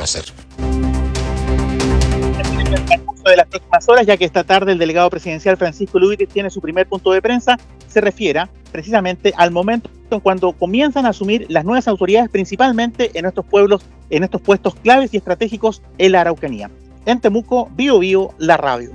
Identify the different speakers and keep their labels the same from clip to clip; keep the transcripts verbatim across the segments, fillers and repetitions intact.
Speaker 1: hacer.
Speaker 2: De las próximas horas, ya que esta tarde el delegado presidencial Francisco Lubitis tiene su primer punto de prensa, se refiere precisamente al momento en cuando comienzan a asumir las nuevas autoridades, principalmente en estos pueblos, en estos puestos claves y estratégicos en la Araucanía. En Temuco, Bio Bio, la radio.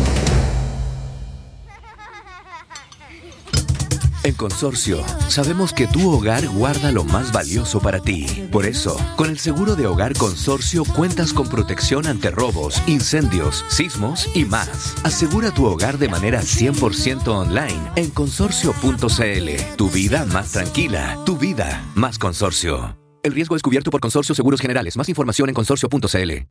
Speaker 3: En Consorcio, sabemos que tu hogar guarda lo más valioso para ti. Por eso, con el seguro de hogar Consorcio cuentas con protección ante robos, incendios, sismos y más. Asegura tu hogar de manera cien por ciento online en consorcio punto c l. Tu vida más tranquila, tu vida más Consorcio. El riesgo es cubierto por Consorcio Seguros Generales. Más información en consorcio punto c l.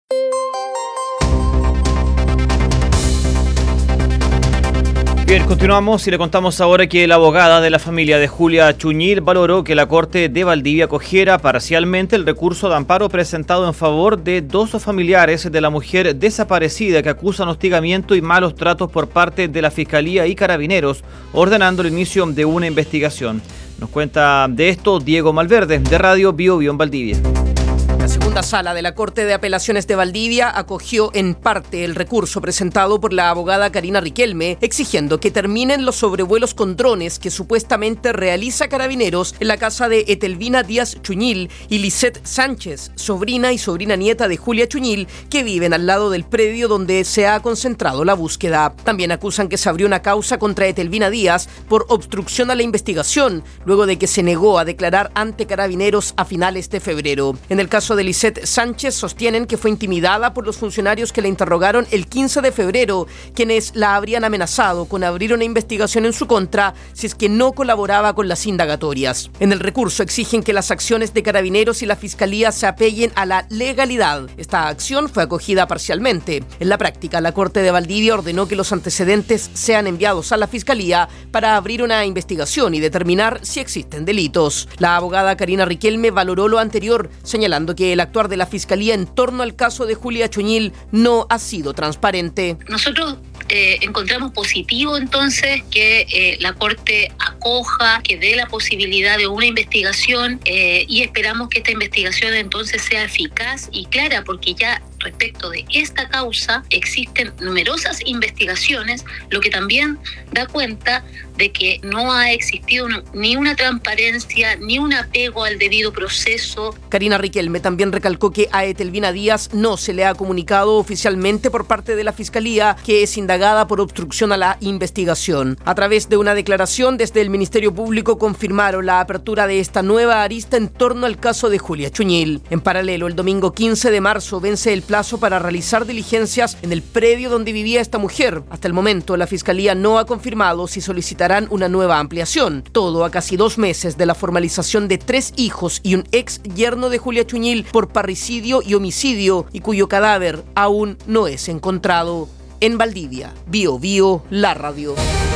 Speaker 4: Bien, continuamos y le contamos ahora que la abogada de la familia de Julia Chuñil valoró que la Corte de Valdivia acogiera parcialmente el recurso de amparo presentado en favor de dos familiares de la mujer desaparecida que acusan hostigamiento y malos tratos por parte de la Fiscalía y Carabineros, ordenando el inicio de una investigación. Nos cuenta de esto Diego Malverde, de Radio Bio Bio en Valdivia.
Speaker 5: La segunda sala de la Corte de Apelaciones de Valdivia acogió en parte el recurso presentado por la abogada Karina Riquelme, exigiendo que terminen los sobrevuelos con drones que supuestamente realiza Carabineros en la casa de Etelvina Díaz Chuñil y Lisette Sánchez, sobrina y sobrina nieta de Julia Chuñil, que viven al lado del predio donde se ha concentrado la búsqueda. También acusan que se abrió una causa contra Etelvina Díaz por obstrucción a la investigación, luego de que se negó a declarar ante Carabineros a finales de febrero. En el caso de Lisette Sánchez, sostienen que fue intimidada por los funcionarios que la interrogaron el quince de febrero, quienes la habrían amenazado con abrir una investigación en su contra si es que no colaboraba con las indagatorias. En el recurso exigen que las acciones de Carabineros y la Fiscalía se apeguen a la legalidad. Esta acción fue acogida parcialmente. En la práctica, la Corte de Valdivia ordenó que los antecedentes sean enviados a la Fiscalía para abrir una investigación y determinar si existen delitos. La abogada Karina Riquelme valoró lo anterior, señalando que el actuar de la Fiscalía en torno al caso de Julia Chuñil no ha sido transparente.
Speaker 6: Nosotros eh, encontramos positivo entonces que eh, la Corte acoja, que dé la posibilidad de una investigación eh, y esperamos que esta investigación entonces sea eficaz y clara, porque ya respecto de esta causa existen numerosas investigaciones, lo que también da cuenta de que no ha existido una, ni una transparencia ni un apego al debido proceso.
Speaker 5: Karina Riquelme también recalcó que a Etelvina Díaz no se le ha comunicado oficialmente por parte de la Fiscalía que es indagada por obstrucción a la investigación. A través de una declaración desde el Ministerio Público confirmaron la apertura de esta nueva arista en torno al caso de Julia Chuñil. En paralelo, el domingo quince de marzo vence el plazo para realizar diligencias en el predio donde vivía esta mujer. Hasta el momento, la Fiscalía no ha confirmado si solicitarán una nueva ampliación. Todo a casi dos meses de la formalización de tres hijos y un ex yerno de Julia Chuñil por parricidio y homicidio, y cuyo cadáver aún no es encontrado. En Valdivia, Bio Bio, la radio.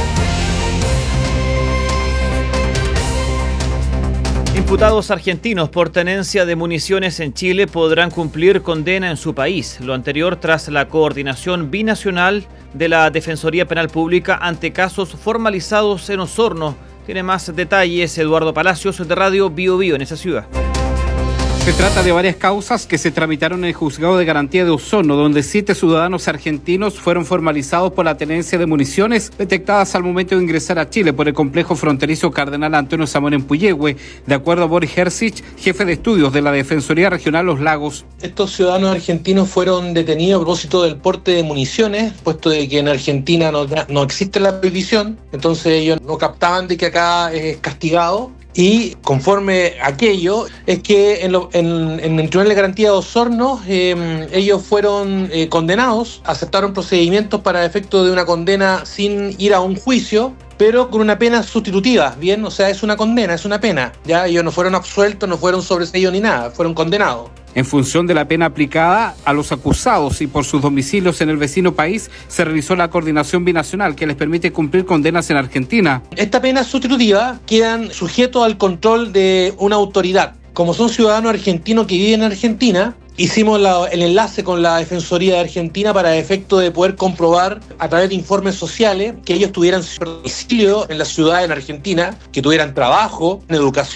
Speaker 4: Imputados argentinos por tenencia de municiones en Chile podrán cumplir condena en su país. Lo anterior tras la coordinación binacional de la Defensoría Penal Pública ante casos formalizados en Osorno. Tiene más detalles Eduardo Palacios de Radio Bio Bio en esa ciudad.
Speaker 7: Se trata de varias causas que se tramitaron en el Juzgado de Garantía de Osorno, donde siete ciudadanos argentinos fueron formalizados por la tenencia de municiones detectadas al momento de ingresar a Chile por el complejo fronterizo Cardenal Antonio Samón en Puyehue, de acuerdo a Boris Herzig, jefe de estudios de la Defensoría Regional Los Lagos.
Speaker 8: Estos ciudadanos argentinos fueron detenidos a propósito del porte de municiones, puesto de que en Argentina no, no existe la prohibición, entonces ellos no captaban de que acá es castigado. Y conforme a aquello, es que en, lo, en, en el Tribunal de Garantía de Osorno eh, ellos fueron eh, condenados, aceptaron procedimientos para efecto de una condena sin ir a un juicio, pero con una pena sustitutiva, ¿bien? O sea, es una condena, es una pena. Ya ellos no fueron absueltos, no fueron sobreseídos ni nada, fueron condenados.
Speaker 7: En función de la pena aplicada a los acusados y por sus domicilios en el vecino país, se realizó la coordinación binacional que les permite cumplir condenas en Argentina.
Speaker 8: Esta pena sustitutiva quedan sujetos al control de una autoridad. Como son ciudadanos argentinos que viven en Argentina, hicimos la, el enlace con la Defensoría de Argentina para efecto de poder comprobar a través de informes sociales que ellos tuvieran domicilio en la ciudad en Argentina, que tuvieran trabajo, en educación,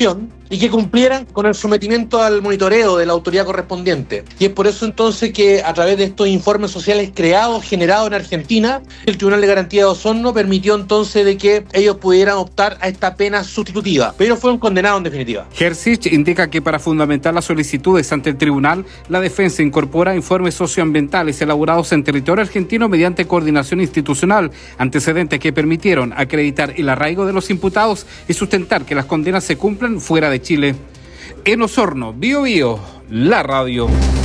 Speaker 8: y que cumplieran con el sometimiento al monitoreo de la autoridad correspondiente. Y es por eso entonces que a través de estos informes sociales creados, generados en Argentina, el Tribunal de Garantía de Osorno permitió entonces de que ellos pudieran optar a esta pena sustitutiva, pero ellos fueron condenados en definitiva.
Speaker 7: Hercich indica que para fundamentar las solicitudes ante el tribunal, la defensa incorpora informes socioambientales elaborados en territorio argentino mediante coordinación institucional, antecedentes que permitieron acreditar el arraigo de los imputados y sustentar que las condenas se cumplan fuera de Chile. En Osorno, Bio Bio, la radio.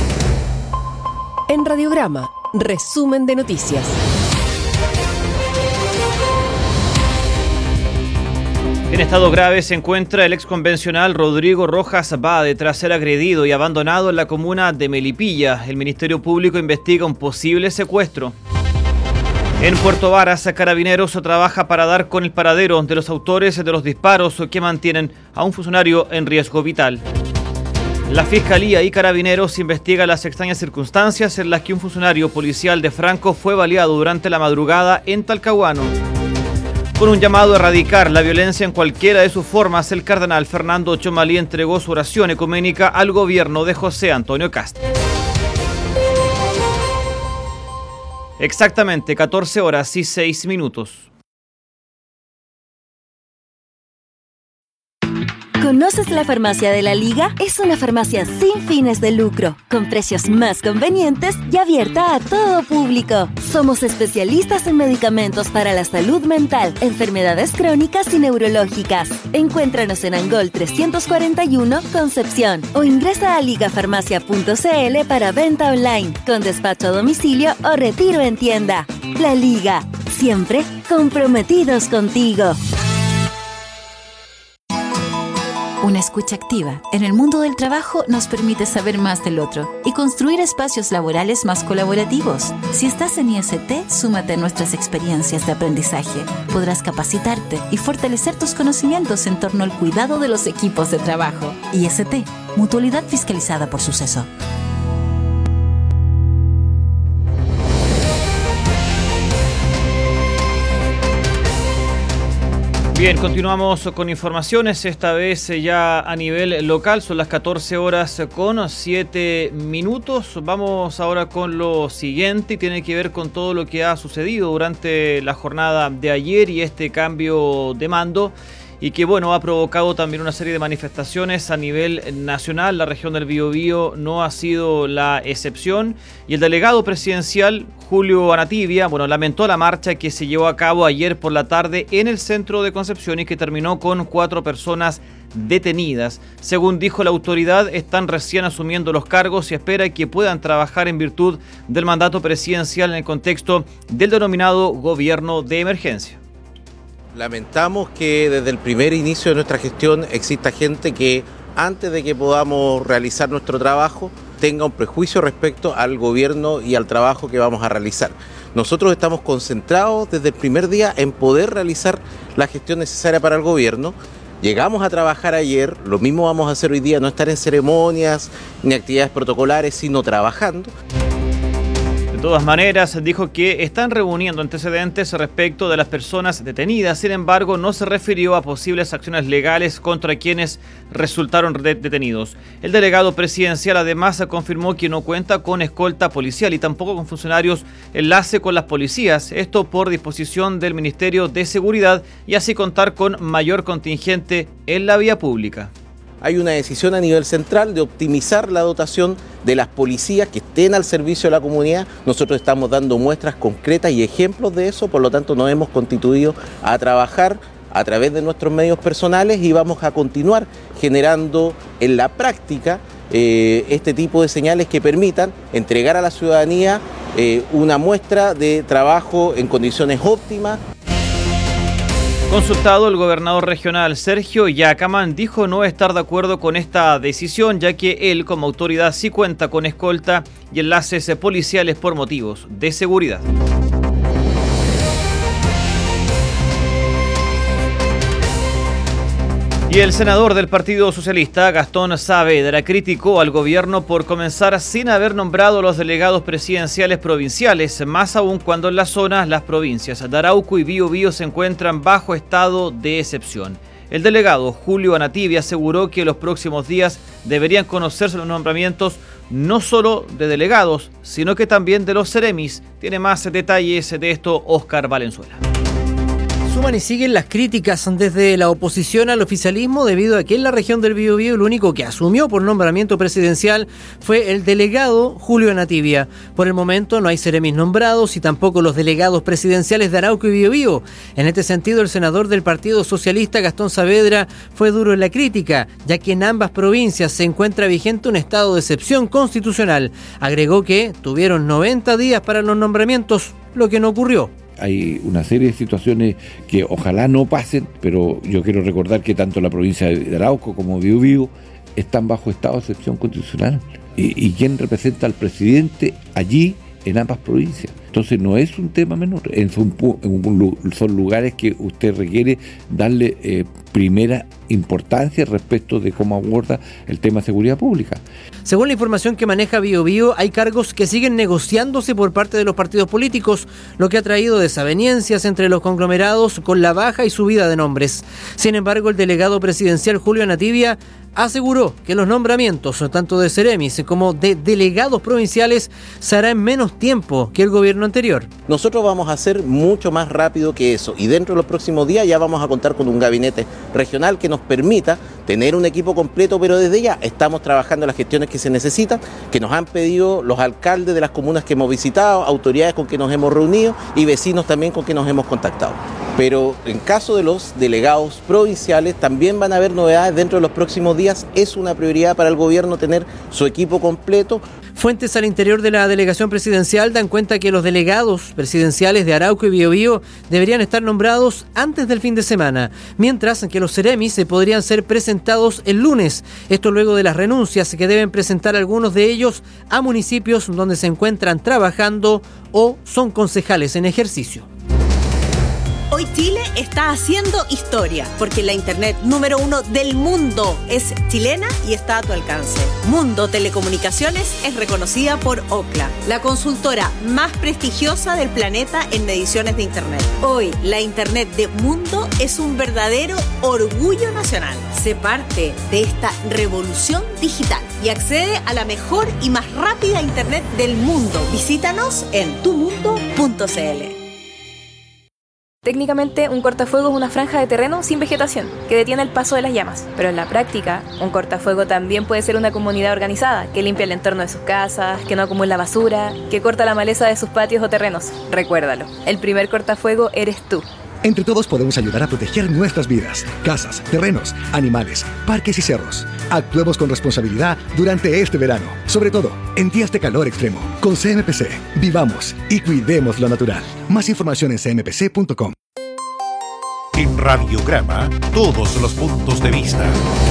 Speaker 1: En Radiograma, resumen de noticias.
Speaker 4: En estado grave se encuentra el exconvencional Rodrigo Rojas Bade tras ser agredido y abandonado en la comuna de Melipilla. El Ministerio Público investiga un posible secuestro. En Puerto Varas, Carabineros trabaja para dar con el paradero de los autores de los disparos que mantienen a un funcionario en riesgo vital. La Fiscalía y Carabineros investigan las extrañas circunstancias en las que un funcionario policial de Franco fue baleado durante la madrugada en Talcahuano. Con un llamado a erradicar la violencia en cualquiera de sus formas, el cardenal Fernando Chomalí entregó su oración ecuménica al gobierno de José Antonio Kast. Exactamente catorce horas y seis minutos.
Speaker 9: ¿Conoces la Farmacia de la Liga? Es una farmacia sin fines de lucro, con precios más convenientes y abierta a todo público. Somos especialistas en medicamentos para la salud mental, enfermedades crónicas y neurológicas. Encuéntranos en Angol trescientos cuarenta y uno, Concepción, o ingresa a ligafarmacia punto c l para venta online, con despacho a domicilio o retiro en tienda. La Liga, siempre comprometidos contigo.
Speaker 10: Una escucha activa en el mundo del trabajo nos permite saber más del otro y construir espacios laborales más colaborativos. Si estás en I S T, súmate a nuestras experiencias de aprendizaje. Podrás capacitarte y fortalecer tus conocimientos en torno al cuidado de los equipos de trabajo. I S T, Mutualidad Fiscalizada por Suceso.
Speaker 4: Bien, continuamos con informaciones, esta vez ya a nivel local, son las catorce horas con siete minutos. Vamos ahora con lo siguiente y tiene que ver con todo lo que ha sucedido durante la jornada de ayer y este cambio de mando, y que bueno, ha provocado también una serie de manifestaciones a nivel nacional. La región del Biobío no ha sido la excepción, y el delegado presidencial Julio Anativia, bueno, lamentó la marcha que se llevó a cabo ayer por la tarde en el centro de Concepción y que terminó con cuatro personas detenidas. Según dijo la autoridad, están recién asumiendo los cargos y espera que puedan trabajar en virtud del mandato presidencial en el contexto del denominado gobierno de emergencia.
Speaker 11: Lamentamos que desde el primer inicio de nuestra gestión exista gente que antes de que podamos realizar nuestro trabajo tenga un prejuicio respecto al gobierno y al trabajo que vamos a realizar. Nosotros estamos concentrados desde el primer día en poder realizar la gestión necesaria para el gobierno. Llegamos a trabajar ayer, lo mismo vamos a hacer hoy día, no estar en ceremonias ni actividades protocolares, sino trabajando.
Speaker 4: De todas maneras, dijo que están reuniendo antecedentes respecto de las personas detenidas. Sin embargo, no se refirió a posibles acciones legales contra quienes resultaron detenidos. El delegado presidencial además confirmó que no cuenta con escolta policial y tampoco con funcionarios enlace con las policías. Esto por disposición del Ministerio de Seguridad y así contar con mayor contingente en la vía pública.
Speaker 11: Hay una decisión a nivel central de optimizar la dotación de las policías que estén al servicio de la comunidad. Nosotros estamos dando muestras concretas y ejemplos de eso, por lo tanto nos hemos constituido a trabajar a través de nuestros medios personales y vamos a continuar generando en la práctica eh, este tipo de señales que permitan entregar a la ciudadanía eh, una muestra de trabajo en condiciones óptimas.
Speaker 4: Consultado, el gobernador regional Sergio Yacamán dijo no estar de acuerdo con esta decisión, ya que él como autoridad sí cuenta con escolta y enlaces policiales por motivos de seguridad. Y el senador del Partido Socialista, Gastón Saavedra, criticó al gobierno por comenzar sin haber nombrado a los delegados presidenciales provinciales, más aún cuando en la zona las provincias de Arauco y Biobío se encuentran bajo estado de excepción. El delegado Julio Anatibia aseguró que los próximos días deberían conocerse los nombramientos no solo de delegados, sino que también de los seremis. Tiene más detalles de esto Óscar Valenzuela.
Speaker 12: Suman y siguen las críticas desde la oposición al oficialismo debido a que en la región del Biobío el único que asumió por nombramiento presidencial fue el delegado Julio Anatibia. Por el momento no hay seremis nombrados y tampoco los delegados presidenciales de Arauco y Biobío. En este sentido, el senador del Partido Socialista, Gastón Saavedra, fue duro en la crítica, ya que en ambas provincias se encuentra vigente un estado de excepción constitucional. Agregó que tuvieron noventa días para los nombramientos, lo que no ocurrió.
Speaker 13: Hay una serie de situaciones que ojalá no pasen, pero yo quiero recordar que tanto la provincia de Arauco como Biobío están bajo estado de excepción constitucional. ¿Y, y quién representa al presidente allí en ambas provincias? Entonces no es un tema menor, son, son lugares que usted requiere darle eh, primera importancia respecto de cómo aborda el tema de seguridad pública.
Speaker 12: Según la información que maneja Biobío, hay cargos que siguen negociándose por parte de los partidos políticos, lo que ha traído desavenencias entre los conglomerados con la baja y subida de nombres. Sin embargo, el delegado presidencial Julio Anatibia aseguró que los nombramientos, tanto de seremis como de delegados provinciales, se hará en menos tiempo que el gobierno anterior.
Speaker 11: Nosotros vamos a hacer mucho más rápido que eso y dentro de los próximos días ya vamos a contar con un gabinete regional que nos permita tener un equipo completo, pero desde ya estamos trabajando en las gestiones que se necesitan, que nos han pedido los alcaldes de las comunas que hemos visitado, autoridades con que nos hemos reunido y vecinos también con que nos hemos contactado. Pero en caso de los delegados provinciales también van a haber novedades dentro de los próximos días. Es una prioridad para el gobierno tener su equipo completo.
Speaker 12: Fuentes al interior de la delegación presidencial dan cuenta que los delegados presidenciales de Arauco y Biobío deberían estar nombrados antes del fin de semana, mientras que los seremis se podrían ser presentados el lunes. Esto luego de las renuncias que deben presentar algunos de ellos a municipios donde se encuentran trabajando o son concejales en ejercicio.
Speaker 14: Hoy Chile está haciendo historia, porque la internet número uno del mundo es chilena y está a tu alcance. Mundo Telecomunicaciones es reconocida por Ookla, la consultora más prestigiosa del planeta en mediciones de internet. Hoy, la internet de Mundo es un verdadero orgullo nacional. Sé parte de esta revolución digital y accede a la mejor y más rápida internet del mundo. Visítanos en tu mundo punto c l.
Speaker 15: Técnicamente, un cortafuego es una franja de terreno sin vegetación, que detiene el paso de las llamas. Pero en la práctica, un cortafuego también puede ser una comunidad organizada, que limpia el entorno de sus casas, que no acumula basura, que corta la maleza de sus patios o terrenos. Recuérdalo, el primer cortafuego eres tú.
Speaker 16: Entre todos podemos ayudar a proteger nuestras vidas, casas, terrenos, animales, parques y cerros. Actuemos con responsabilidad durante este verano, sobre todo en días de calor extremo. Con C M P C, vivamos y cuidemos lo natural. Más información en c m p c punto com.
Speaker 17: En Radiograma, todos los puntos de vista.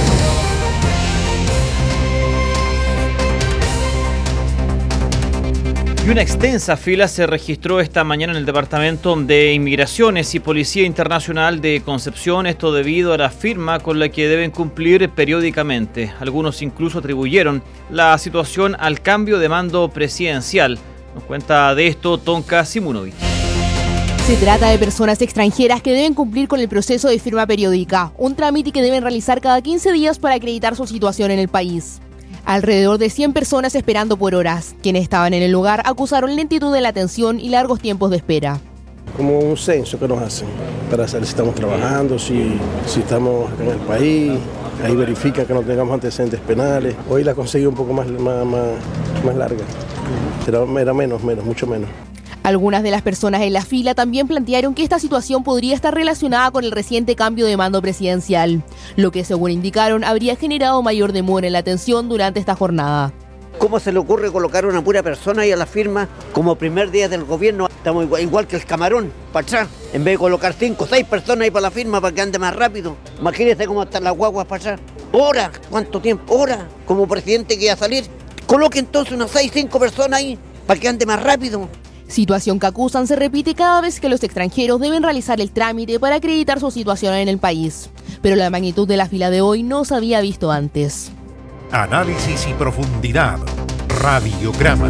Speaker 4: Y una extensa fila se registró esta mañana en el Departamento de Inmigraciones y Policía Internacional de Concepción, esto debido a la firma con la que deben cumplir periódicamente. Algunos incluso atribuyeron la situación al cambio de mando presidencial. Nos cuenta de esto Tonka Simunovic.
Speaker 18: Se trata de personas extranjeras que deben cumplir con el proceso de firma periódica, un trámite que deben realizar cada quince días para acreditar su situación en el país. Alrededor de cien personas esperando por horas. Quienes estaban en el lugar acusaron lentitud de la atención y largos tiempos de espera.
Speaker 19: Como un censo que nos hacen para saber si estamos trabajando, si, si estamos acá en el país. Ahí verifica que no tengamos antecedentes penales. Hoy la conseguí un poco más, más, más, más larga. Era, era menos, menos, mucho menos.
Speaker 18: Algunas de las personas en la fila también plantearon que esta situación podría estar relacionada con el reciente cambio de mando presidencial, lo que según indicaron habría generado mayor demora en la atención durante esta jornada.
Speaker 20: ¿Cómo se le ocurre colocar una pura persona ahí a la firma como primer día del gobierno? Estamos igual, igual que el camarón, para atrás. En vez de colocar cinco o seis personas ahí para la firma para que ande más rápido. Imagínense cómo están las guaguas para atrás. ¿Horas? ¿Cuánto tiempo? ¿Horas? Como presidente que iba a salir. Coloque entonces unas seis, cinco personas ahí para que ande más rápido.
Speaker 18: Situación que acusan se repite cada vez que los extranjeros deben realizar el trámite para acreditar su situación en el país. Pero la magnitud de la fila de hoy no se había visto antes.
Speaker 17: Análisis y profundidad. Radiograma.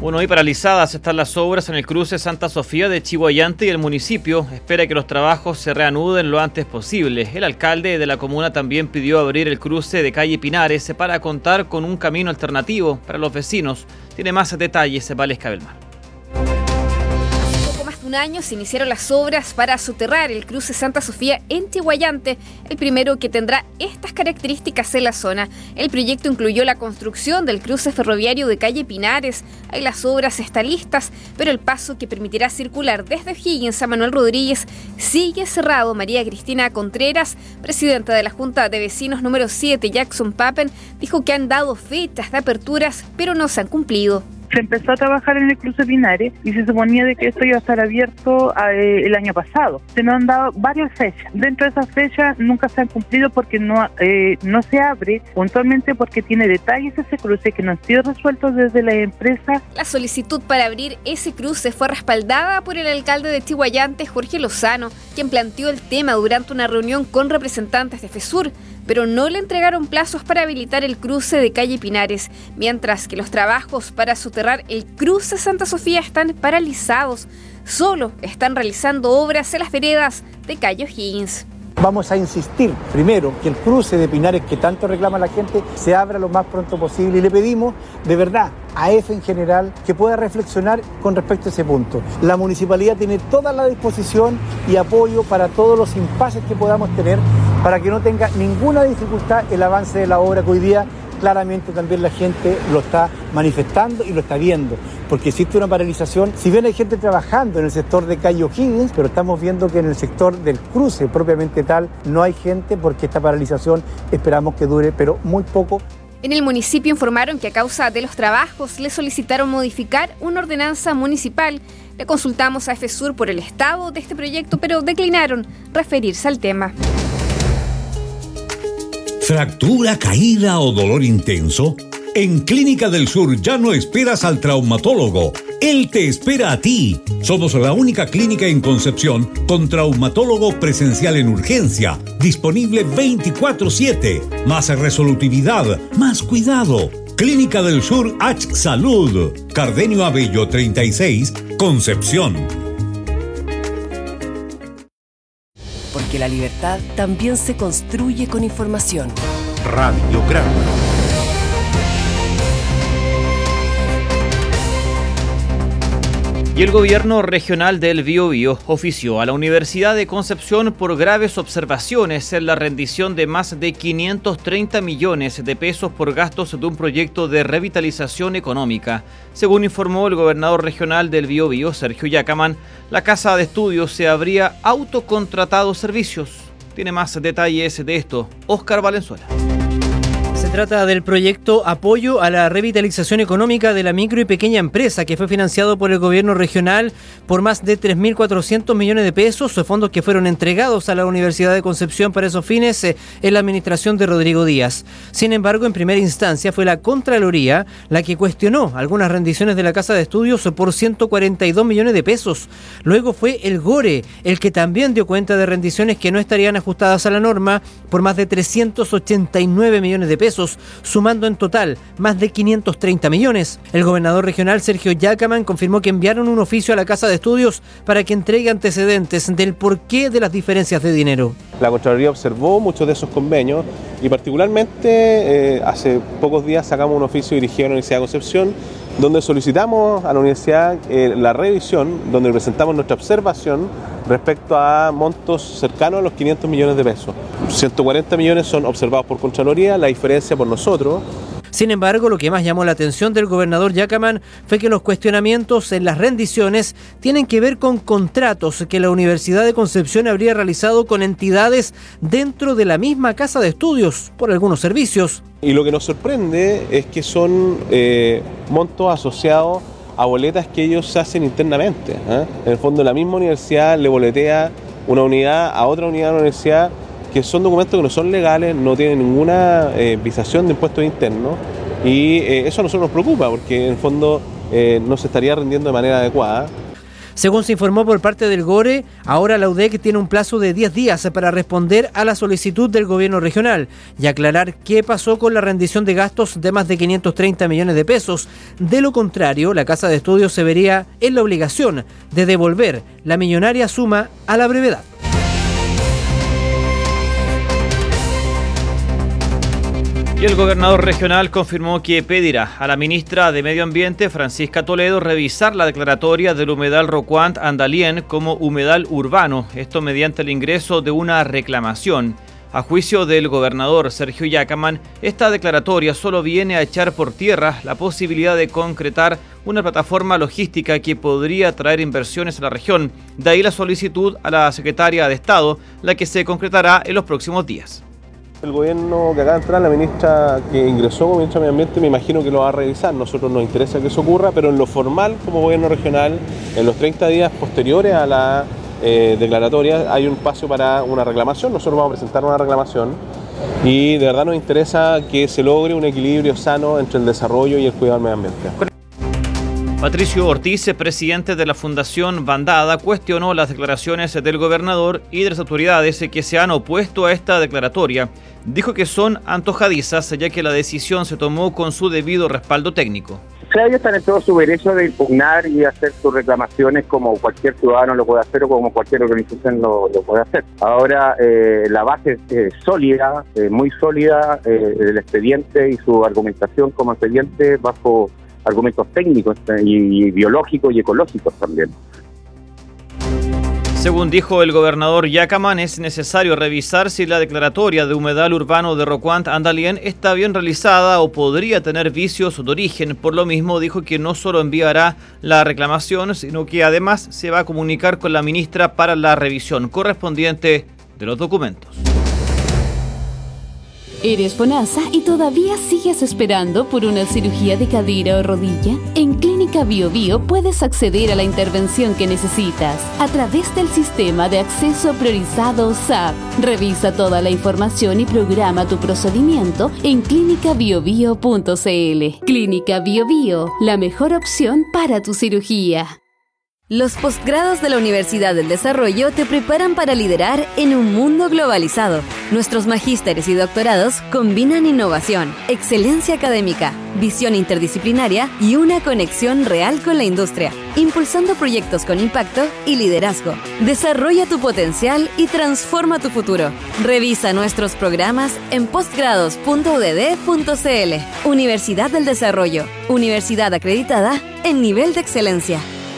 Speaker 4: Bueno, hoy paralizadas están las obras en el cruce Santa Sofía de Chillhuayante y el municipio espera que los trabajos se reanuden lo antes posible. El alcalde de la comuna también pidió abrir el cruce de calle Pinares para contar con un camino alternativo para los vecinos. Tiene más detalles Valesca Belmar.
Speaker 21: Un año se iniciaron las obras para soterrar el cruce Santa Sofía en Chillhuayante, el primero que tendrá estas características en la zona. El proyecto incluyó la construcción del cruce ferroviario de calle Pinares. Ahí las obras están listas, pero el paso que permitirá circular desde O'Higgins a Manuel Rodríguez sigue cerrado. María Cristina Contreras, presidenta de la Junta de Vecinos número siete, Jackson Papen, dijo que han dado fechas de aperturas, pero no se han cumplido.
Speaker 22: Se empezó a trabajar en el cruce Pinares y se suponía de que esto iba a estar abierto eh, el año pasado. Se nos han dado varias fechas. Dentro de esas fechas nunca se han cumplido porque no eh, no se abre puntualmente porque tiene detalles ese cruce que no han sido resueltos desde la empresa.
Speaker 21: La solicitud para abrir ese cruce fue respaldada por el alcalde de Chillhuayante, Jorge Lozano, quien planteó el tema durante una reunión con representantes de FESUR, pero no le entregaron plazos para habilitar el cruce de calle Pinares, mientras que los trabajos para soterrar el cruce Santa Sofía están paralizados. Solo están realizando obras en las veredas de calle O'Higgins.
Speaker 23: Vamos a insistir, primero, que el cruce de Pinares que tanto reclama la gente se abra lo más pronto posible y le pedimos, de verdad, a E F en general, que pueda reflexionar con respecto a ese punto. La municipalidad tiene toda la disposición y apoyo para todos los impases que podamos tener para que no tenga ninguna dificultad el avance de la obra que hoy día claramente también la gente lo está manifestando y lo está viendo, porque existe una paralización. Si bien hay gente trabajando en el sector de calle O'Higgins, pero estamos viendo que en el sector del cruce propiamente tal no hay gente porque esta paralización esperamos que dure, pero muy poco.
Speaker 21: En el municipio informaron que a causa de los trabajos le solicitaron modificar una ordenanza municipal. Le consultamos a FESUR por el estado de este proyecto, pero declinaron referirse al tema.
Speaker 24: ¿Fractura, caída o dolor intenso? En Clínica del Sur ya no esperas al traumatólogo. Él te espera a ti. Somos la única clínica en Concepción con traumatólogo presencial en urgencia, disponible veinticuatro siete. Más resolutividad, más cuidado. Clínica del Sur H Salud. Cardenio Abello treinta y seis, Concepción.
Speaker 1: Porque la libertad también se construye con información.
Speaker 17: Radiograma.
Speaker 4: Y el gobierno regional del Biobío ofició a la Universidad de Concepción por graves observaciones en la rendición de más de quinientos treinta millones de pesos por gastos de un proyecto de revitalización económica. Según informó el gobernador regional del Biobío, Sergio Yacamán, la casa de estudios se habría autocontratado servicios. Tiene más detalles de esto, Óscar Valenzuela.
Speaker 12: Se trata del proyecto Apoyo a la Revitalización Económica de la Micro y Pequeña Empresa, que fue financiado por el gobierno regional por más de tres mil cuatrocientos millones de pesos, fondos que fueron entregados a la Universidad de Concepción para esos fines eh, en la administración de Rodrigo Díaz. Sin embargo, en primera instancia fue la Contraloría la que cuestionó algunas rendiciones de la Casa de Estudios por ciento cuarenta y dos millones de pesos. Luego fue el GORE el que también dio cuenta de rendiciones que no estarían ajustadas a la norma por más de trescientos ochenta y nueve millones de pesos, sumando en total más de quinientos treinta millones. El gobernador regional Sergio Yacamán confirmó que enviaron un oficio a la Casa de Estudios para que entregue antecedentes del porqué de las diferencias de dinero.
Speaker 25: La Contraloría observó muchos de esos convenios y particularmente eh, hace pocos días sacamos un oficio dirigido a la Universidad de Concepción donde solicitamos a la universidad eh, la revisión, donde presentamos nuestra observación respecto a montos cercanos a los quinientos millones de pesos. ciento cuarenta millones son observados por Contraloría, la diferencia por nosotros.
Speaker 12: Sin embargo, lo que más llamó la atención del gobernador Yacamán fue que los cuestionamientos en las rendiciones tienen que ver con contratos que la Universidad de Concepción habría realizado con entidades dentro de la misma casa de estudios por algunos servicios.
Speaker 25: Y lo que nos sorprende es que son eh, montos asociados a boletas que ellos hacen internamente. ¿eh? En el fondo, la misma universidad le boletea una unidad a otra unidad de la universidad, que son documentos que no son legales, no tienen ninguna eh, visación de impuestos internos, y eh, eso a nosotros nos preocupa porque en el fondo eh, no se estaría rindiendo de manera adecuada.
Speaker 12: Según se informó por parte del GORE, ahora la U D E C tiene un plazo de diez días para responder a la solicitud del gobierno regional y aclarar qué pasó con la rendición de gastos de más de quinientos treinta millones de pesos. De lo contrario, la Casa de Estudios se vería en la obligación de devolver la millonaria suma a la brevedad.
Speaker 4: Y el gobernador regional confirmó que pedirá a la ministra de Medio Ambiente, Francisca Toledo, revisar la declaratoria del humedal Rocuant Andalién como humedal urbano, esto mediante el ingreso de una reclamación. A juicio del gobernador Sergio Yacaman, esta declaratoria solo viene a echar por tierra la posibilidad de concretar una plataforma logística que podría traer inversiones a la región. De ahí la solicitud a la secretaria de Estado, la que se concretará en los próximos días.
Speaker 25: El gobierno que acaba de entrar, la ministra que ingresó como ministra de Medio Ambiente, me imagino que lo va a revisar. Nosotros nos interesa que eso ocurra, pero en lo formal, como gobierno regional, en los treinta días posteriores a la eh, declaratoria, hay un espacio para una reclamación. Nosotros vamos a presentar una reclamación y de verdad nos interesa que se logre un equilibrio sano entre el desarrollo y el cuidado del medio ambiente.
Speaker 4: Patricio Ortiz, presidente de la Fundación Bandada, cuestionó las declaraciones del gobernador y de las autoridades que se han opuesto a esta declaratoria. Dijo que son antojadizas, ya que la decisión se tomó con su debido respaldo técnico.
Speaker 2: O sea, ellos están en todo su derecho de impugnar y hacer sus reclamaciones como cualquier ciudadano lo puede hacer o como cualquier organización lo, lo puede hacer. Ahora, eh, la base es eh, sólida, eh, muy sólida, eh, el expediente y su argumentación como expediente bajo argumentos técnicos y, y biológicos y ecológicos también.
Speaker 4: Según dijo el gobernador Yacaman, es necesario revisar si la declaratoria de humedal urbano de Rocuant Andalién está bien realizada o podría tener vicios de origen. Por lo mismo, dijo que no solo enviará la reclamación, sino que además se va a comunicar con la ministra para la revisión correspondiente de los documentos.
Speaker 3: ¿Eres FONASA y todavía sigues esperando por una cirugía de cadera o rodilla? En Clínica Bio Bio puedes acceder a la intervención que necesitas a través del sistema de acceso priorizado S A P. Revisa toda la información y programa tu procedimiento en clínica bio bio punto c l. Clínica Bio Bio, la mejor opción para tu cirugía.
Speaker 9: Los posgrados de la Universidad del Desarrollo te preparan para liderar en un mundo globalizado. Nuestros magísteres y doctorados combinan innovación, excelencia académica, visión interdisciplinaria y una conexión real con la industria, impulsando proyectos con impacto y liderazgo. Desarrolla tu potencial y transforma tu futuro. Revisa nuestros programas en postgrados punto u d d punto c l. Universidad del Desarrollo, universidad acreditada en nivel de excelencia.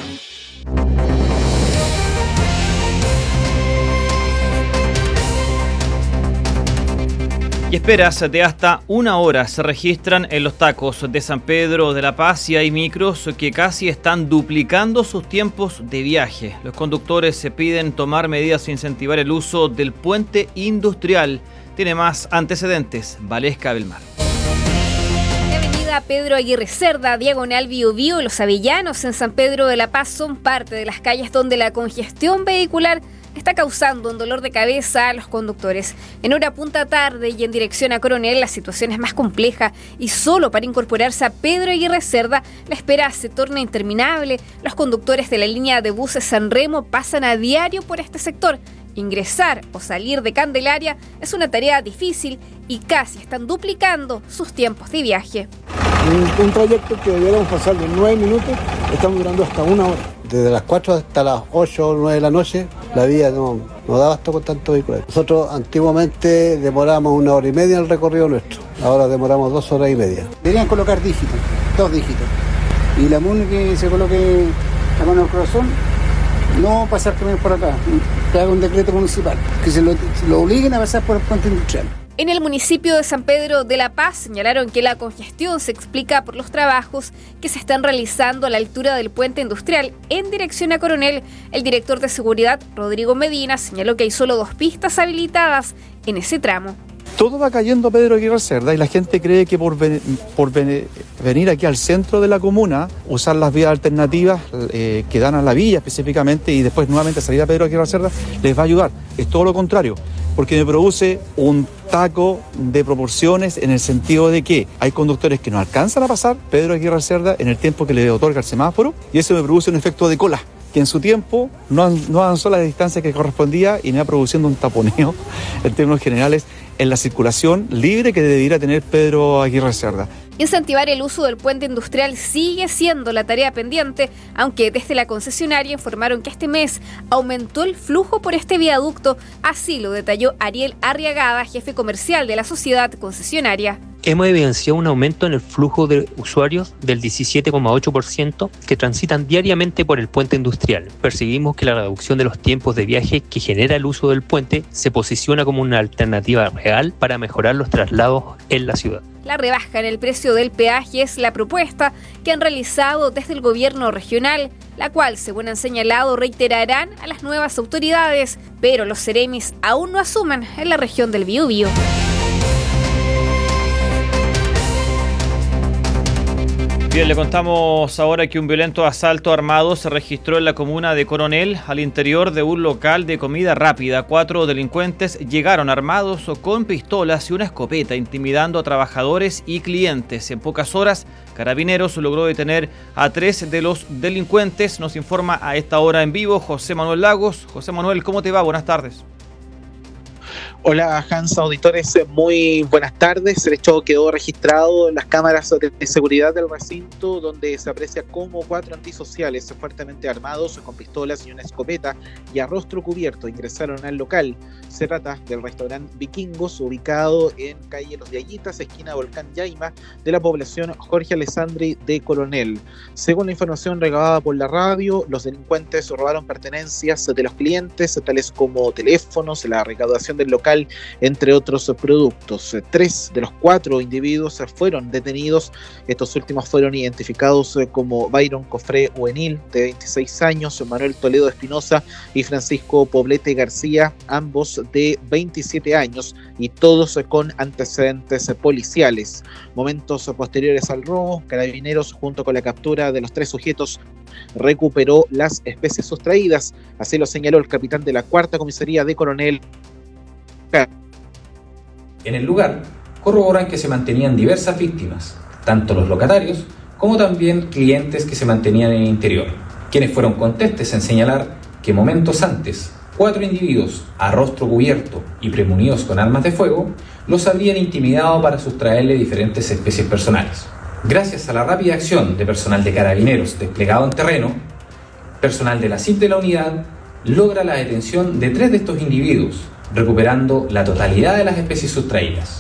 Speaker 4: Y esperas de hasta una hora se registran en los tacos de San Pedro de la Paz y hay micros que casi están duplicando sus tiempos de viaje. Los conductores se piden tomar medidas para incentivar el uso del puente industrial. Tiene más antecedentes, Valesca Belmar.
Speaker 21: Avenida Pedro Aguirre Cerda, Diagonal Bio Bio y Los Avellanos en San Pedro de la Paz son parte de las calles donde la congestión vehicular está causando un dolor de cabeza a los conductores. En hora punta tarde y en dirección a Coronel la situación es más compleja y solo para incorporarse a Pedro Aguirre Cerda la espera se torna interminable. Los conductores de la línea de buses San Remo pasan a diario por este sector. Ingresar o salir de Candelaria es una tarea difícil y casi están duplicando sus tiempos de viaje.
Speaker 5: Un, un trayecto que debiéramos pasar de nueve minutos, estamos durando hasta una hora. Desde las cuatro hasta las ocho o nueve de la noche, la vía no, no da abasto con tanto vehículo. Nosotros antiguamente demorábamos una hora y media en el recorrido nuestro, ahora demoramos dos horas y media. Deberían colocar dígitos, dos dígitos. Y la M U N que se coloque la mano al corazón, no pasar también por acá, que haga un decreto municipal, que se lo, se lo obliguen a pasar por el puente industrial.
Speaker 21: En el municipio de San Pedro de la Paz señalaron que la congestión se explica por los trabajos que se están realizando a la altura del puente industrial en dirección a Coronel. El director de seguridad, Rodrigo Medina, señaló que hay solo dos pistas habilitadas en ese tramo.
Speaker 6: Todo va cayendo a Pedro Aguirre Cerda y la gente cree que por, ven, por ven, venir aquí al centro de la comuna, usar las vías alternativas eh, que dan a la villa específicamente y después nuevamente salir a Pedro Aguirre Cerda, les va a ayudar. Es todo lo contrario, porque me produce un taco de proporciones en el sentido de que hay conductores que no alcanzan a pasar Pedro Aguirre Cerda en el tiempo que le otorga el semáforo y eso me produce un efecto de cola. que en su tiempo no, no avanzó la distancia que correspondía y me va produciendo un taponeo en términos generales en la circulación libre que debiera tener Pedro Aguirre Cerda.
Speaker 21: Incentivar el uso del puente industrial sigue siendo la tarea pendiente, aunque desde la concesionaria informaron que este mes aumentó el flujo por este viaducto. Así lo detalló Ariel Arriagada, jefe comercial de la sociedad concesionaria.
Speaker 7: Hemos evidenciado un aumento en el flujo de usuarios del diecisiete coma ocho por ciento que transitan diariamente por el puente industrial. Percibimos que la reducción de los tiempos de viaje que genera el uso del puente se posiciona como una alternativa real para mejorar los traslados en la ciudad.
Speaker 21: La rebaja en el precio del peaje es la propuesta que han realizado desde el gobierno regional, la cual, según han señalado, reiterarán a las nuevas autoridades, pero los Ceremis aún no asumen en la región del Biobío.
Speaker 4: Bien, le contamos ahora que un violento asalto armado se registró en la comuna de Coronel al interior de un local de comida rápida. Cuatro delincuentes llegaron armados con pistolas y una escopeta, intimidando a trabajadores y clientes. En pocas horas, Carabineros logró detener a tres de los delincuentes. Nos informa a esta hora en vivo José Manuel Lagos. José Manuel, ¿cómo te va? Buenas tardes.
Speaker 8: Hola Hans, auditores, muy buenas tardes. El hecho quedó registrado en las cámaras de seguridad del recinto, donde se aprecia cómo cuatro antisociales fuertemente armados con pistolas y una escopeta y a rostro cubierto ingresaron al local. Se trata del restaurante Vikingos, ubicado en calle Los Diallitas, esquina Volcán Yaima, de la población Jorge Alessandri de Coronel. Según la información recabada por la radio, los delincuentes robaron pertenencias de los clientes, tales como teléfonos, la recaudación del local, entre otros productos. Tres de los cuatro individuos fueron detenidos. Estos últimos fueron identificados como Byron Cofré Huenil, de veintiséis años, Manuel Toledo Espinosa y Francisco Poblete García, ambos de veintisiete años, y todos con antecedentes policiales. Momentos posteriores al robo, Carabineros, junto con la captura de los tres sujetos, recuperó las especies sustraídas. Así lo señaló el capitán de la cuarta comisaría de Coronel.
Speaker 10: En el lugar corroboran que se mantenían diversas víctimas, tanto los locatarios como también clientes que se mantenían en el interior, quienes fueron contestes en señalar que momentos antes, cuatro individuos a rostro cubierto y premunidos con armas de fuego los habrían intimidado para sustraerle diferentes especies personales. Gracias a la rápida acción de personal de Carabineros desplegado en terreno, personal de la C I P de la unidad logra la detención de tres de estos individuos, recuperando la totalidad de las especies sustraídas.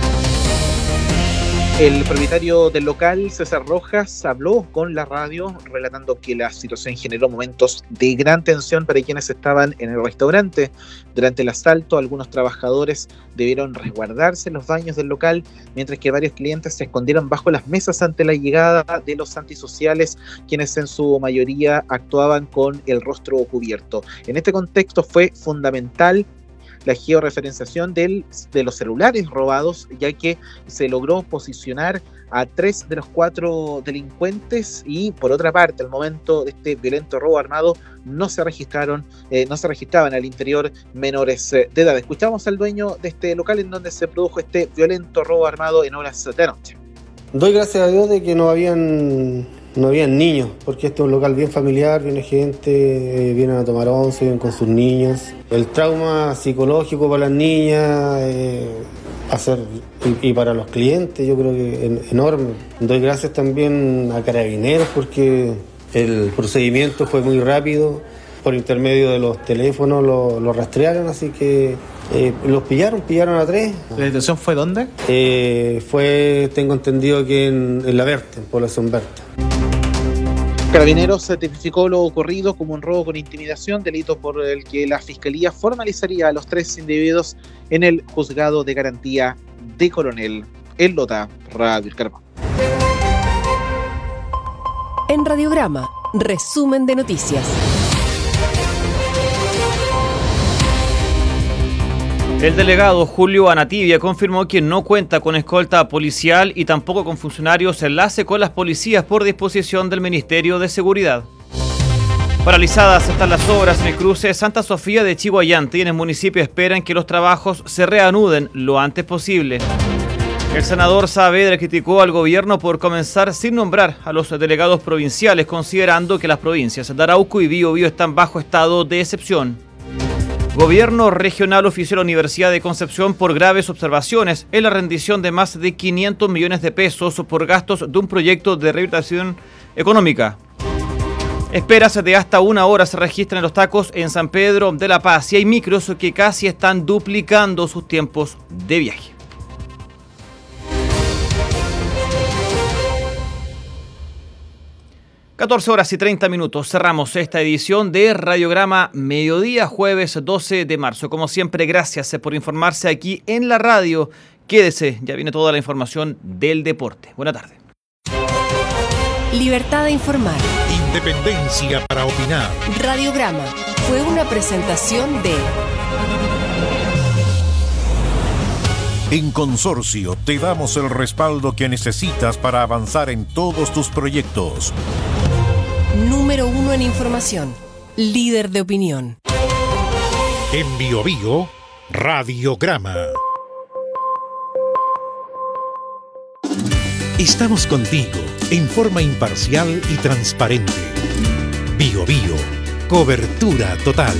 Speaker 8: El propietario del local, César Rojas, habló con la radio relatando que la situación generó momentos de gran tensión para quienes estaban en el restaurante. Durante el asalto, algunos trabajadores debieron resguardarse en los baños del local, mientras que varios clientes se escondieron bajo las mesas ante la llegada de los antisociales, quienes en su mayoría actuaban con el rostro cubierto. En este contexto fue fundamental la georreferenciación del, de los celulares robados, ya que se logró posicionar a tres de los cuatro delincuentes y, por otra parte, al momento de este violento robo armado no se registraron, eh, no se registraban al interior menores eh, de edad. Escuchamos al dueño de este local en donde se produjo este violento robo armado en horas de noche.
Speaker 11: Doy gracias a Dios de que no habían no habían niños, porque este es un local bien familiar, viene gente, eh, vienen a tomar once, vienen con sus niños. El trauma psicológico para las niñas eh, va a ser, y, y para los clientes yo creo que en, enorme. Doy gracias también a Carabineros porque el procedimiento fue muy rápido. Por intermedio de los teléfonos lo, lo rastrearon, así que eh, los pillaron, pillaron a tres.
Speaker 8: ¿La detención fue dónde?
Speaker 11: Eh, fue, tengo entendido que en, en La Berta, en Población Berta.
Speaker 8: Carabineros tipificó lo ocurrido como un robo con intimidación, delito por el que la Fiscalía formalizaría a los tres individuos en el Juzgado de Garantía de Coronel. En Lota, Radio El Carmo.
Speaker 1: En Radiograma, resumen de noticias.
Speaker 4: El delegado Julio Anativia confirmó que no cuenta con escolta policial y tampoco con funcionarios enlace con las policías por disposición del Ministerio de Seguridad. Paralizadas están las obras en el cruce Santa Sofía de Chiguayante y en el municipio esperan que los trabajos se reanuden lo antes posible. El senador Saavedra criticó al gobierno por comenzar sin nombrar a los delegados provinciales, considerando que las provincias de Arauco y Biobío están bajo estado de excepción. Gobierno regional ofició a la Universidad de Concepción por graves observaciones en la rendición de más de quinientos millones de pesos por gastos de un proyecto de rehabilitación económica. Esperas de hasta una hora se registran en los tacos en San Pedro de la Paz y hay micros que casi están duplicando sus tiempos de viaje. catorce horas y treinta minutos. Cerramos esta edición de Radiograma Mediodía, jueves doce de marzo. Como siempre, gracias por informarse aquí en la radio. Quédese, ya viene toda la información del deporte. Buena tarde.
Speaker 1: Libertad de informar.
Speaker 17: Independencia para opinar.
Speaker 1: Radiograma fue una presentación de...
Speaker 17: En Consorcio te damos el respaldo que necesitas para avanzar en todos tus proyectos.
Speaker 1: Número uno en información. Líder de opinión.
Speaker 17: En Biobío, Radiograma. Estamos contigo en forma imparcial y transparente. Biobío, cobertura total.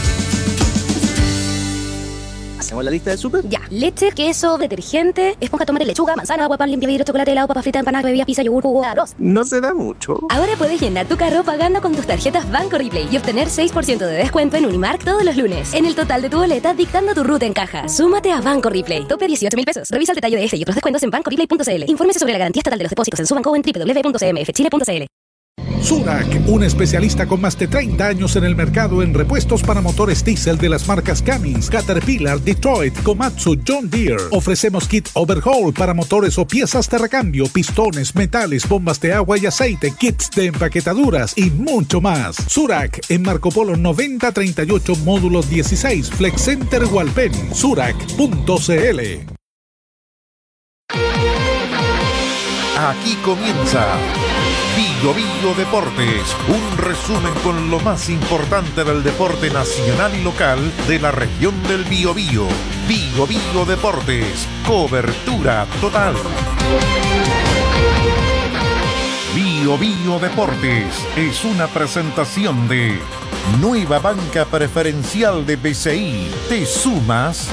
Speaker 13: ¿Hacemos la lista del súper?
Speaker 14: Ya. Leche, queso, detergente, esponja, tomate, lechuga, manzana, agua, pan, limpia, vidrio, chocolate, helado, papa frita, empanada, bebida, pizza, yogur, jugo, arroz.
Speaker 13: No se da mucho.
Speaker 14: Ahora puedes llenar tu carro pagando con tus tarjetas Banco Replay y obtener seis por ciento de descuento en Unimark todos los lunes. En el total de tu boleta, dictando tu ruta en caja. Súmate a Banco Replay. Tope dieciocho mil pesos. Revisa el detalle de este y otros descuentos en banco replay punto c l. Infórmese sobre la garantía estatal de los depósitos en su banco o en doble u doble u doble u punto c m f chile punto c l.
Speaker 17: Surac, un especialista con más de treinta años en el mercado en repuestos para motores diésel de las marcas Cummins, Caterpillar, Detroit, Komatsu, John Deere. Ofrecemos kit overhaul para motores o piezas de recambio, pistones, metales, bombas de agua y aceite, kits de empaquetaduras y mucho más. Surac, en Marco Polo noventa treinta y ocho, módulos dieciséis, Flex Center Hualpén, surac punto c l. Aquí comienza Biobío Deportes, un resumen con lo más importante del deporte nacional y local de la región del Biobío. Biobío Deportes, cobertura total. Biobío Deportes es una presentación de Nueva Banca Preferencial de B C I. ¿Te sumas?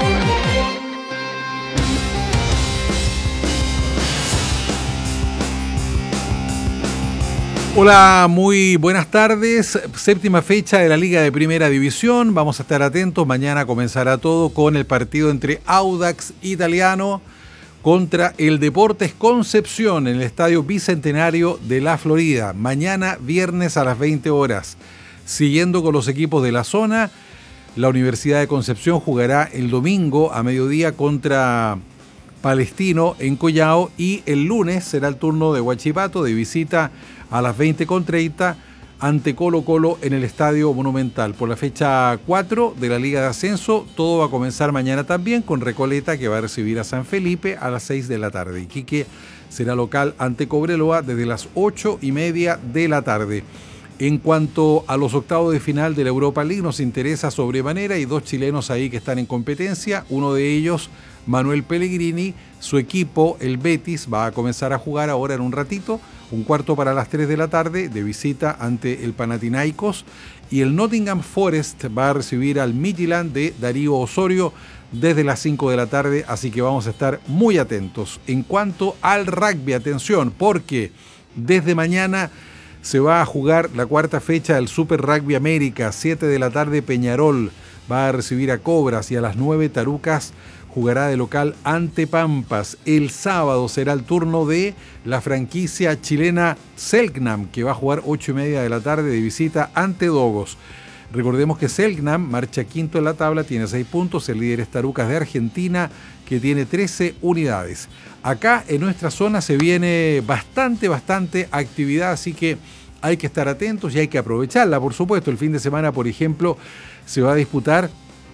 Speaker 15: Hola, muy buenas tardes. Séptima fecha de la Liga de Primera División. Vamos a estar atentos. Mañana comenzará todo con el partido entre Audax Italiano contra el Deportes Concepción en el Estadio Bicentenario de la Florida. Mañana viernes a las veinte horas. Siguiendo con los equipos de la zona, la Universidad de Concepción jugará el domingo a mediodía contra Palestino en Collao y el lunes será el turno de Huachipato de visita a las veinte con treinta ante Colo Colo en el Estadio Monumental. Por la fecha cuatro de la Liga de Ascenso, todo va a comenzar mañana también con Recoleta, que va a recibir a San Felipe a las seis de la tarde. Iquique será local ante Cobreloa desde las ocho y media de la tarde. En cuanto a los octavos de final de la Europa League, nos interesa sobremanera. Hay dos chilenos ahí que están en competencia. Uno de ellos, Manuel Pellegrini, su equipo, el Betis, va a comenzar a jugar ahora en un ratito. Un cuarto para las tres de la tarde de visita ante el Panathinaikos. Y el Nottingham Forest va a recibir al Midtjylland de Darío Osorio desde las cinco de la tarde. Así que vamos a estar muy atentos. En cuanto al rugby, atención, porque desde mañana se va a jugar la cuarta fecha del Super Rugby América. siete de la tarde Peñarol va a recibir a Cobras y a las nueve Tarucas jugará de local ante Pampas. El sábado será el turno de la franquicia chilena Selknam, que va a jugar ocho y media de la tarde de visita ante Dogos. Recordemos que Selknam marcha quinto en la tabla, tiene seis puntos. El líder es Tarucas de Argentina, que tiene trece unidades. Acá en nuestra zona se viene bastante, bastante actividad, así que hay que estar atentos y hay que aprovecharla, por supuesto. El fin de semana, por ejemplo, se va a disputar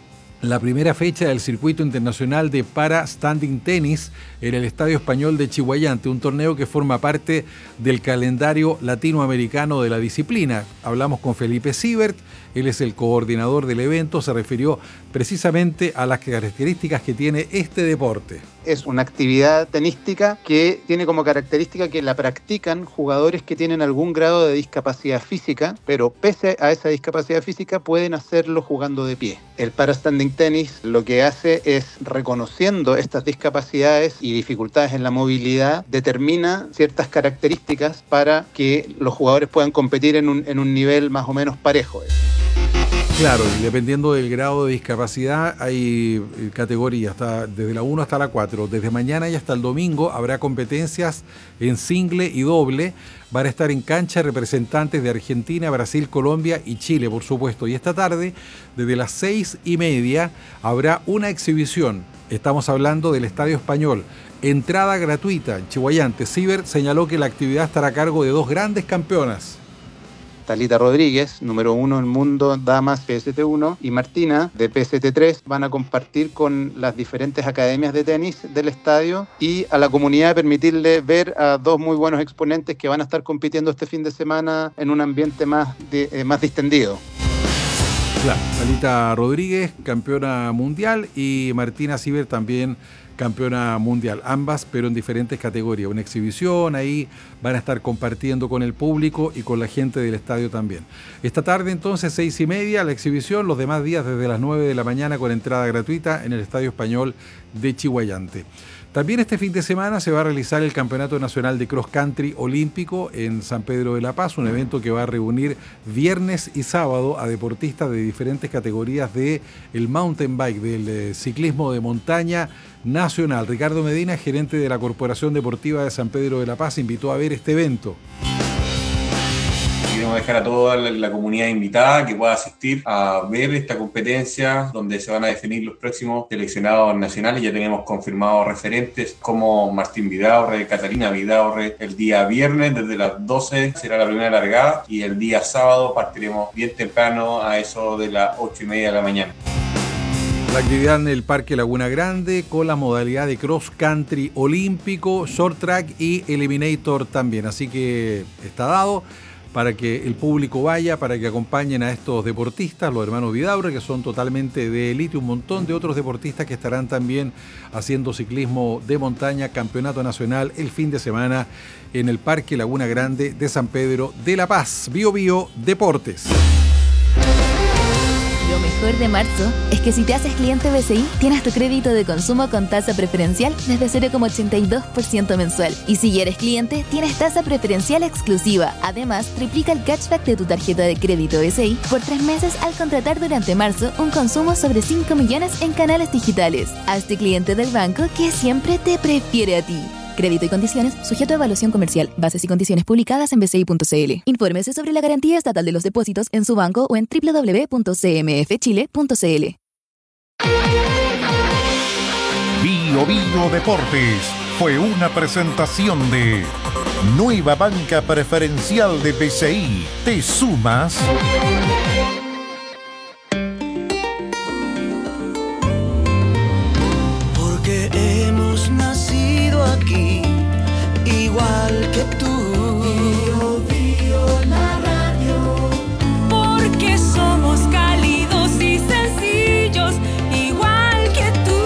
Speaker 15: la primera fecha del Circuito Internacional de Para Standing Tennis en el Estadio Español de Chihuayante, un torneo que forma parte del calendario latinoamericano de la disciplina. Hablamos con Felipe Siebert, Él es el coordinador del evento, se refirió precisamente a las características que tiene este deporte.
Speaker 16: Es una actividad tenística que tiene como característica que la practican jugadores que tienen algún grado de discapacidad física, pero pese a esa discapacidad física pueden hacerlo jugando de pie. El para-standing tenis lo que hace es, reconociendo estas discapacidades y dificultades en la movilidad, determina ciertas características para que los jugadores puedan competir en un, en un nivel más o menos parejo.
Speaker 15: Claro, y dependiendo del grado de discapacidad hay categorías, hasta, desde la uno hasta la cuatro. Desde mañana y hasta el domingo habrá competencias en single y doble. Van a estar en cancha representantes de Argentina, Brasil, Colombia y Chile, por supuesto. Y esta tarde, desde las seis y media, habrá una exhibición. Estamos hablando del Estadio Español. Entrada gratuita en Chihuayante. Ciber señaló que la actividad estará a cargo de dos grandes campeonas.
Speaker 16: Talita Rodríguez, número uno del mundo, damas P S T uno, y Martina, de P S T tres, van a compartir con las diferentes academias de tenis del estadio y a la comunidad permitirle ver a dos muy buenos exponentes que van a estar compitiendo este fin de semana en un ambiente más, de, eh, más distendido.
Speaker 15: Claro, Talita Rodríguez, campeona mundial, y Martina Ciber también campeona mundial, ambas pero en diferentes categorías, una exhibición, ahí van a estar compartiendo con el público y con la gente del estadio también. Esta tarde entonces, seis y media, la exhibición, los demás días desde las nueve de la mañana con entrada gratuita en el Estadio Español de Chihuayante. También este fin de semana se va a realizar el Campeonato Nacional de Cross Country Olímpico en San Pedro de la Paz, un evento que va a reunir viernes y sábado a deportistas de diferentes categorías del mountain bike, del eh, ciclismo de montaña nacional. Ricardo Medina, gerente de la Corporación Deportiva de San Pedro de la Paz, invitó a ver este evento.
Speaker 18: Queremos dejar a toda la, la comunidad invitada que pueda asistir a ver esta competencia donde se van a definir los próximos seleccionados nacionales. Ya tenemos confirmados referentes como Martín Vidaurre, Catalina Vidaurre. El día viernes desde las doce será la primera largada y el día sábado partiremos bien temprano a eso de las ocho y media de la mañana.
Speaker 15: La actividad en el Parque Laguna Grande con la modalidad de cross country olímpico, short track y eliminator también. Así que está dado para que el público vaya, para que acompañen a estos deportistas, los hermanos Vidaurre, que son totalmente de élite, un montón de otros deportistas que estarán también haciendo ciclismo de montaña, campeonato nacional el fin de semana en el Parque Laguna Grande de San Pedro de la Paz. Bio Bio Deportes.
Speaker 19: Lo mejor de marzo es que si te haces cliente B C I, tienes tu crédito de consumo con tasa preferencial desde cero coma ochenta y dos por ciento mensual. Y si ya eres cliente, tienes tasa preferencial exclusiva. Además, triplica el cashback de tu tarjeta de crédito B C I por tres meses al contratar durante marzo un consumo sobre cinco millones en canales digitales. Hazte cliente del banco que siempre te prefiere a ti. Crédito y condiciones sujeto a evaluación comercial. Bases y condiciones publicadas en b c i punto c l. Infórmese sobre la garantía estatal de los depósitos en su banco o en w w w punto c m f chile punto c l.
Speaker 20: Bio Bio Deportes fue una presentación de Nueva Banca Preferencial de B C I. ¿Te sumas?
Speaker 22: Porque hemos nacido aquí, igual que tú. Bio, bio, la radio. Porque somos cálidos y sencillos, igual que tú.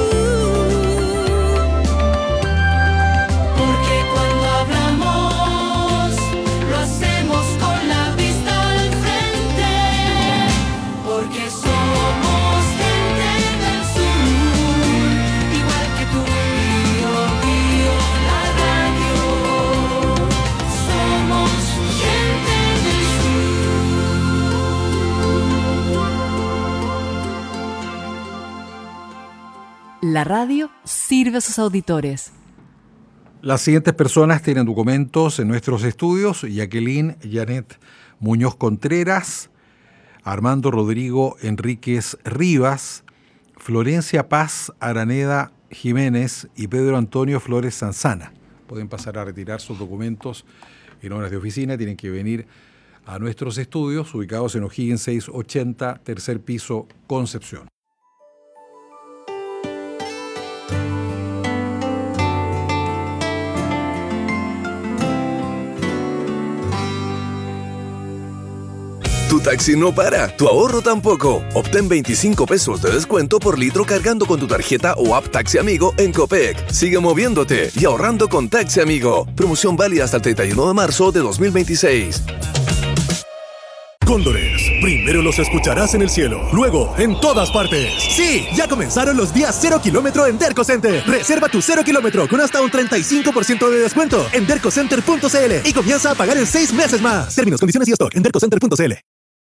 Speaker 22: Porque cuando hablamos, lo hacemos con la vista al frente. Porque somos gente del sur, igual que tú. Bio, bio, la radio. Somos gente del
Speaker 1: La radio sirve a sus auditores.
Speaker 15: Las siguientes personas tienen documentos en nuestros estudios: Jacqueline Janet Muñoz Contreras, Armando Rodrigo Enríquez Rivas, Florencia Paz Araneda Jiménez y Pedro Antonio Flores Sanzana. Pueden pasar a retirar sus documentos en horas de oficina, tienen que venir a nuestros estudios ubicados en O'Higgins seiscientos ochenta, tercer piso, Concepción.
Speaker 24: Tu
Speaker 2: taxi no para, tu ahorro tampoco. Obtén veinticinco pesos de descuento por litro cargando con tu tarjeta o app Taxi Amigo en Copec. Sigue moviéndote y ahorrando con Taxi Amigo. Promoción válida hasta el treinta y uno de marzo de dos mil veintiséis.
Speaker 3: Cóndores, primero los escucharás en el cielo, luego en todas partes. Sí, ya comenzaron los días cero kilómetro en Derco Center. Reserva tu cero kilómetro con hasta un treinta y cinco por ciento de descuento en dercocenter punto c l y comienza a pagar en seis meses más. Términos, condiciones y stock en dercocenter punto c l.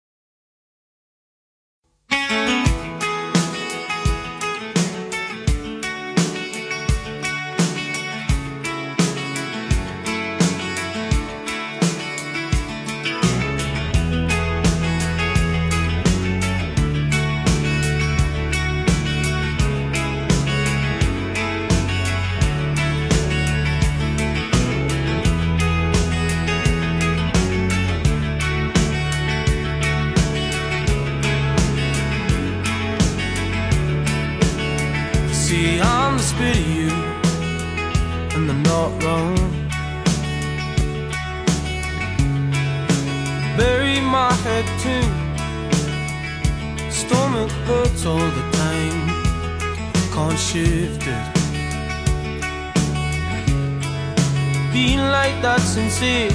Speaker 12: Sincere,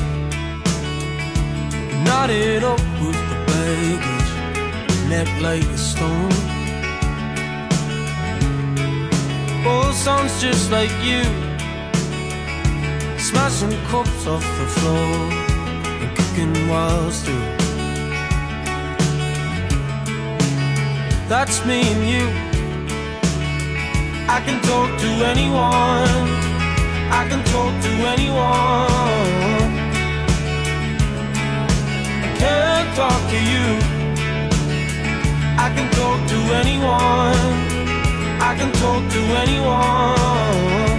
Speaker 12: knotted up with the baggage, neck like a stone. Oh, sounds just like you, smashing cups off the floor and kicking walls through. That's me and you. I can talk to anyone, I can talk to anyone. I can't talk to you. I can talk to anyone, I can talk to anyone.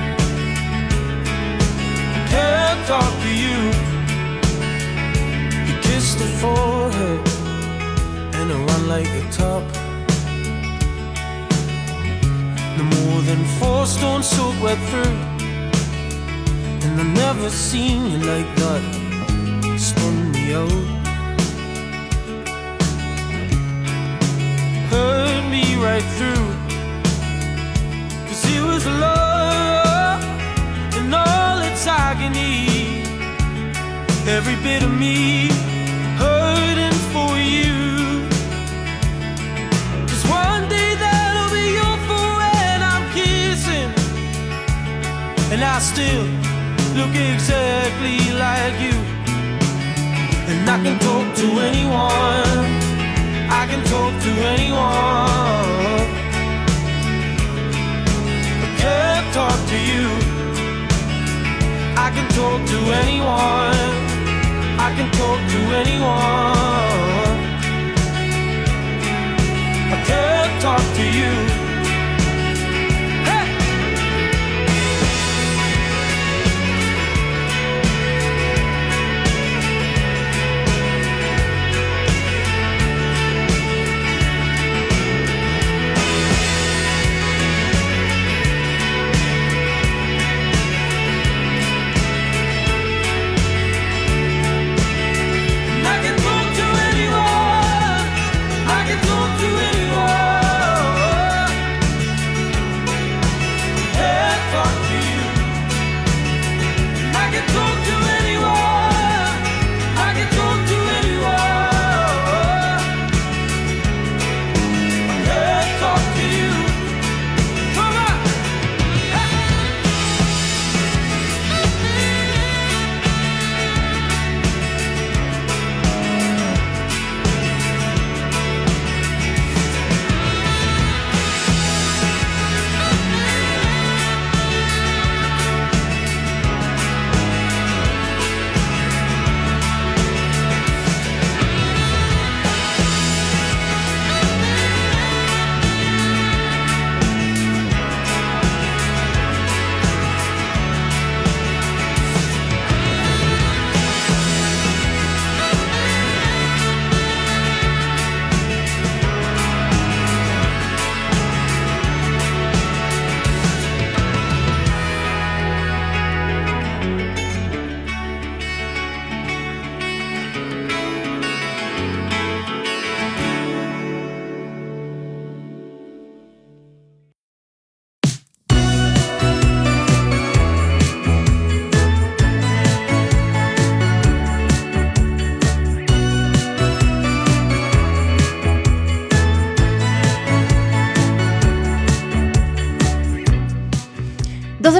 Speaker 12: I can't talk to you. You kiss the forehead and I run like a top. No more than four stones soaked wet through. And I've never seen you like that. Spun me out, hurt me right through. Cause it was love and all its agony. Every bit of me hurting for you. Cause one day that'll be your fault when I'm kissing, and I still look exactly like you. And I can talk to anyone, I can talk to anyone. I can't talk to you. I can talk to anyone, I can talk to anyone. I can't talk to you. To anyone, I can talk to anyone.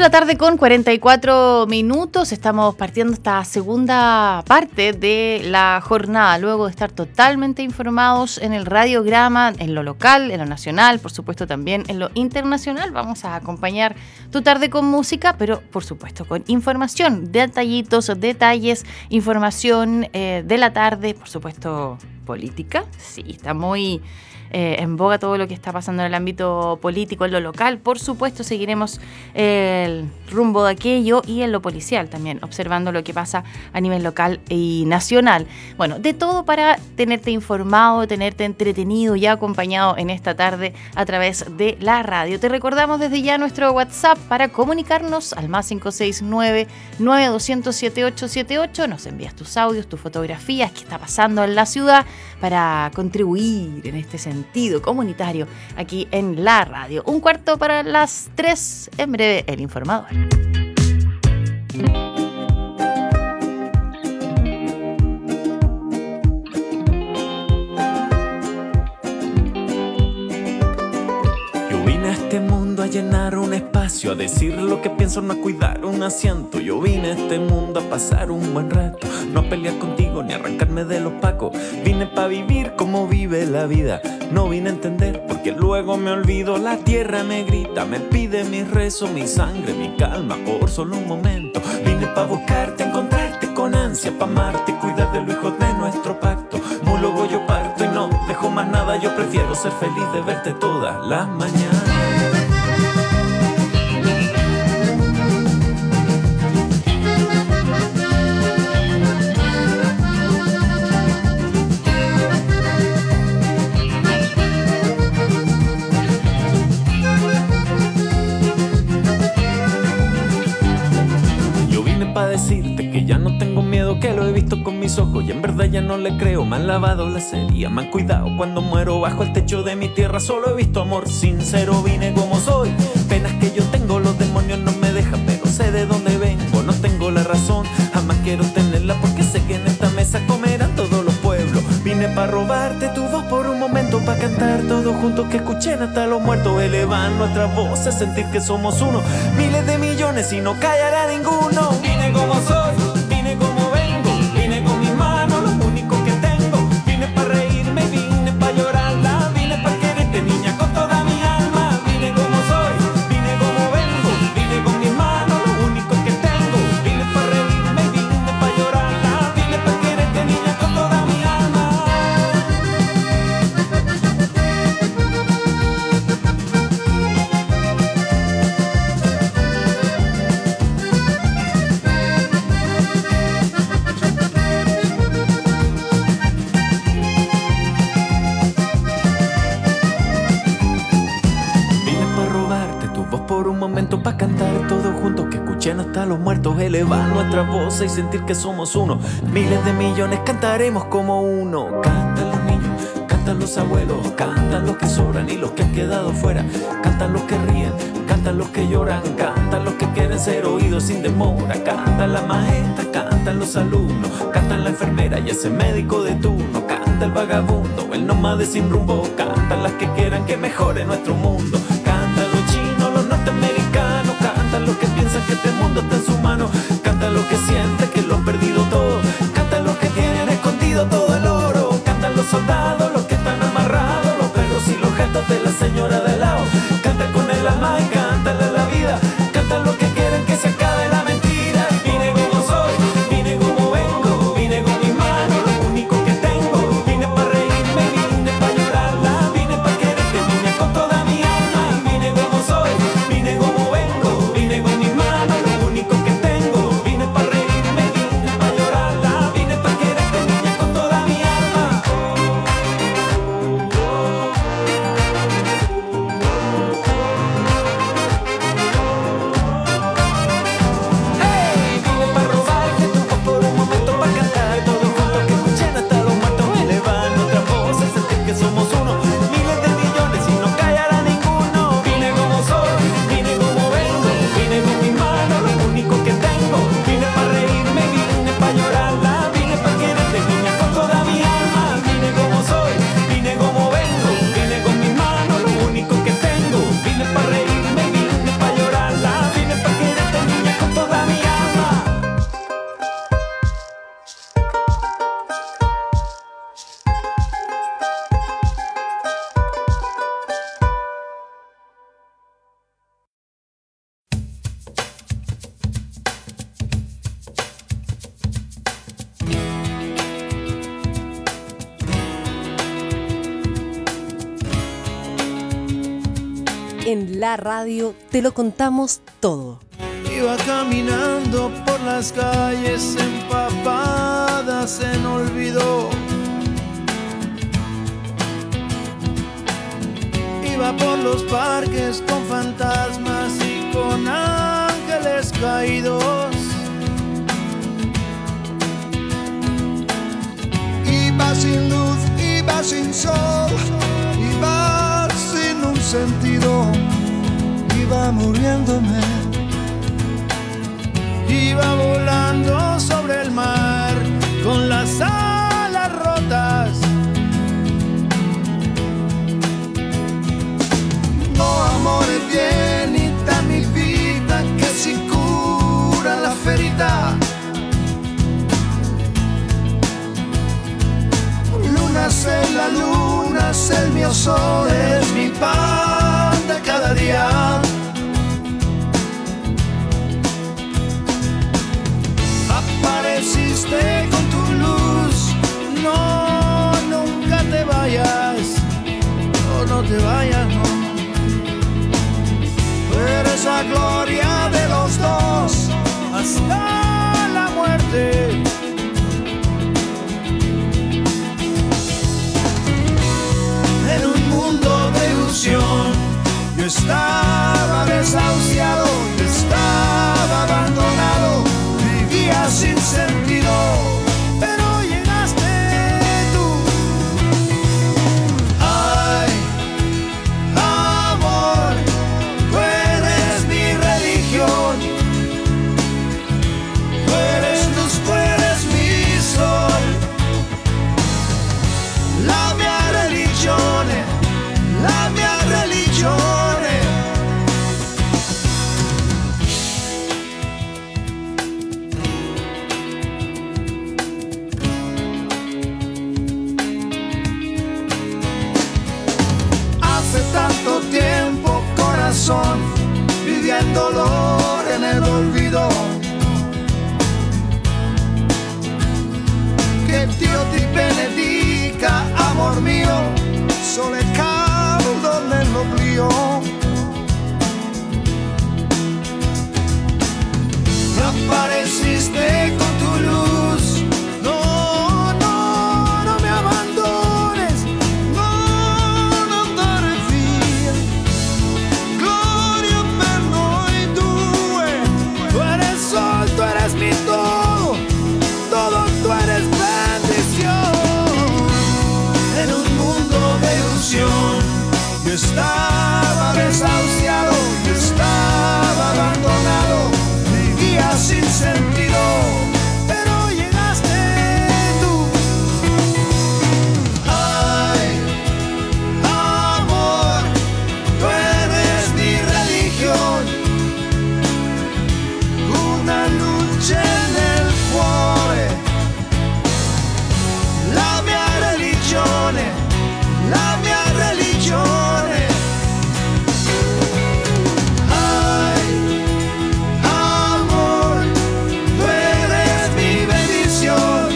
Speaker 5: la tarde con cuarenta y cuatro minutos. Estamos partiendo esta segunda parte de la jornada, luego de estar totalmente informados en el radiograma, en lo local, en lo nacional, por supuesto también en lo internacional. Vamos a acompañar tu tarde con música, pero por supuesto con información, detallitos, detalles, información eh, de la tarde, por supuesto política. Sí, está muy... Eh, en boga todo lo que está pasando en el ámbito político, en lo local. Por supuesto, seguiremos el rumbo de aquello y en lo policial también, observando lo que pasa a nivel local y nacional. Bueno, de todo para tenerte informado, tenerte entretenido y acompañado en esta tarde a través de la radio. Te recordamos desde ya nuestro WhatsApp para comunicarnos al más cinco seis nueve, nueve dos cero cero, siete ocho siete ocho. Nos envías tus audios, tus fotografías, qué está pasando en la ciudad para contribuir en este sentido comunitario aquí en la radio. Un cuarto para las tres, en breve el informador.
Speaker 12: Yo vine a este mundo a llenar un espacio, a decir lo que pienso, no a cuidar un asiento. Yo vine a este mundo a pasar un buen rato, no a pelear contigo ni a arrancarme de los pacos. Vine pa' vivir como vive la vida, no vine a entender porque luego me olvido. La tierra me grita, me pide mi rezo, mi sangre, mi calma por solo un momento. Vine pa' buscarte, encontrarte con ansia, pa' amarte y cuidar de los hijos de nuestro pacto. Luego yo parto y no dejo más nada, yo prefiero ser feliz de verte todas las mañanas. Pa' decirte que ya no tengo miedo, que lo he visto con mis ojos y en verdad ya no le creo. Me han lavado la sería, me han cuidado cuando muero bajo el techo de mi tierra. Solo he visto amor sincero, vine como soy. Penas que yo tengo, los demonios no me dejan, pero sé de dónde vengo, no tengo la razón, jamás quiero tenerla porque sé que en esta mesa comerán todos los pueblos. Vine pa' robarte tu voz por un momento, pa' cantar todos juntos, que escuchen hasta los muertos, elevar nuestras voces, sentir que somos uno, miles de millones y no callará ninguno. Vine como soy, vine como vengo, vine con mis manos, lo único que tengo. Vine pa' reírme, vine pa' llorarla, vine pa' quererte niña con toda mi alma. Vine como soy, vine como vengo, vine con mis manos, lo único que tengo. Vine pa' reírme, vine pa' llorarla, vine pa' quererte niña con toda mi alma. Por un momento pa' cantar todos juntos, que escuchen hasta los muertos, elevar nuestra voz y sentir que somos uno. Miles de millones cantaremos como uno. Cantan los niños, cantan los abuelos, cantan los que sobran y los que han quedado fuera. Cantan los que ríen, cantan los que lloran, cantan los que quieren ser oídos sin demora. Cantan las maestras, cantan los alumnos, cantan la enfermera y ese médico de turno. Canta el vagabundo, el nómade sin rumbo, cantan las que quieran que mejore nuestro mundo. Cantan los chinos, los norteamericanos, cantan los que piensan que este mundo está en su mano. Cantan los que sienten que lo han perdido todo, cantan los que tienen escondido todo el oro. Cantan los soldados, los que están amarrados, los perros y los gatos de la señora de al lado. Cantan con el alma y cantan la vida, cantan los que quieren que se acabe la mentira. Vine como soy, vine como vengo, vine con mis manos, lo único que tengo. Vine pa' reírme, vine pa' llorarla, vine pa' quererte niña con toda mi alma.
Speaker 1: En la radio te lo contamos todo.
Speaker 12: Iba caminando por las calles empapadas en olvido. Iba por los parques con fantasmas y con ángeles caídos.
Speaker 6: Iba sin luz, iba sin sol, iba sin un sentido, iba muriéndome.
Speaker 12: Iba volando sobre el mar con las alas rotas.
Speaker 6: No amore vieni da mi vita che si cura la ferita. Luna sei la luna, sei il mio sole, es mi pan de cada día.
Speaker 12: Apareciste con tu luz, no, nunca te vayas, no, no te vayas, no.
Speaker 6: Eres la gloria de los dos
Speaker 12: hasta la muerte.
Speaker 6: En un mundo de ilusión, yo estaba desahuciado, yo estaba abandonado, vivía sin sentido,
Speaker 12: pero llegaste tú.
Speaker 6: Ay, amor, tú eres mi religión, tú eres luz, tú eres mi sol, la mia religione, la mia religione. Tanto tiempo, corazón, vivía el dolor en el olvido. Che Dio ti benedica, amor mio, sole caldo nell'oblio. Apareciste con tu luz, no, no, no me abandones.
Speaker 12: Tú eres mi todo, todo tú eres bendición.
Speaker 6: En un mundo de ilusión, yo estaba desahuciado, yo estaba abandonado, vivía sin sentido,
Speaker 12: pero llegaste tú.
Speaker 6: Ay, amor, tú eres mi religión. Una luce nel cuore, la mia religione, la mia religione. Ay, amor, tú eres mi bendición,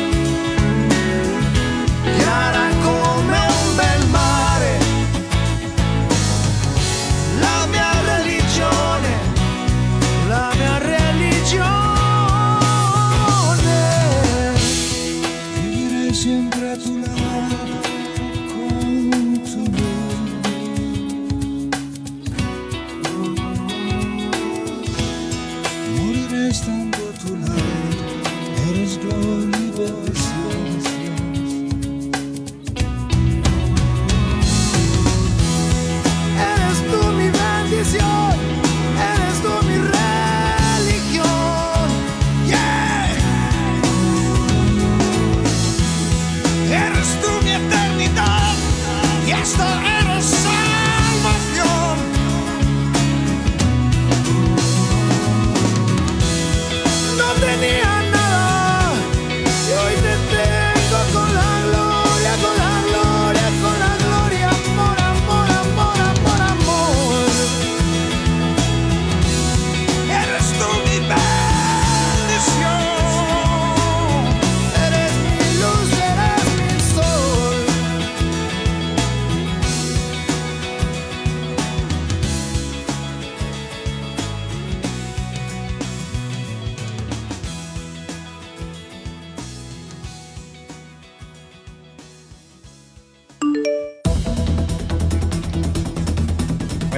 Speaker 6: chiara come un bel mare, la mia religione, la mia religione. Viviré siempre a tu lado, con tu luz. Moriré estando a tu lado, eres gloria y bendición.
Speaker 12: Eres tú mi bendición, eres tú mi religión.
Speaker 6: Eres tú mi eternidad y hasta eres salvación.
Speaker 12: No tenía nada y hoy te tengo con la gloria, con la gloria, con la gloria, amor, amor, amor, amor, amor.
Speaker 6: Eres tú mi bendición.
Speaker 12: Eres mi luz, eres mi sol.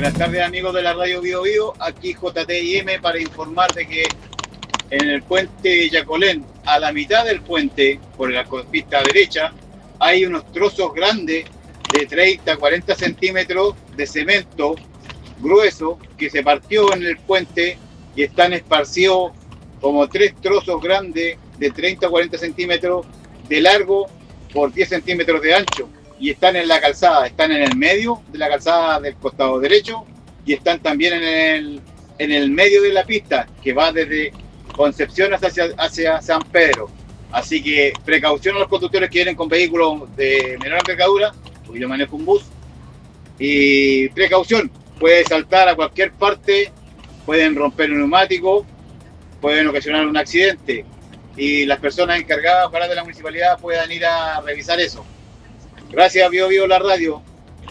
Speaker 7: Buenas tardes, amigos de la Radio Bio Bio, aquí J T I M para informar de que en el puente Yacolén, a la mitad del puente, por la pista derecha, hay unos trozos grandes de treinta a cuarenta centímetros de cemento grueso que se partió en el puente y están esparcidos como tres trozos grandes de treinta a cuarenta centímetros de largo por diez centímetros de ancho. Y están en la calzada, están en el medio de la calzada del costado derecho y están también en el, en el medio de la pista que va desde Concepción hacia, hacia San Pedro. Así que precaución a los conductores que vienen con vehículos de menor envergadura, porque yo manejo un bus, y precaución, puede saltar a cualquier parte, pueden romper un neumático, pueden ocasionar un accidente y las personas encargadas para de la municipalidad puedan ir a revisar eso. Gracias, Bio Bio la radio.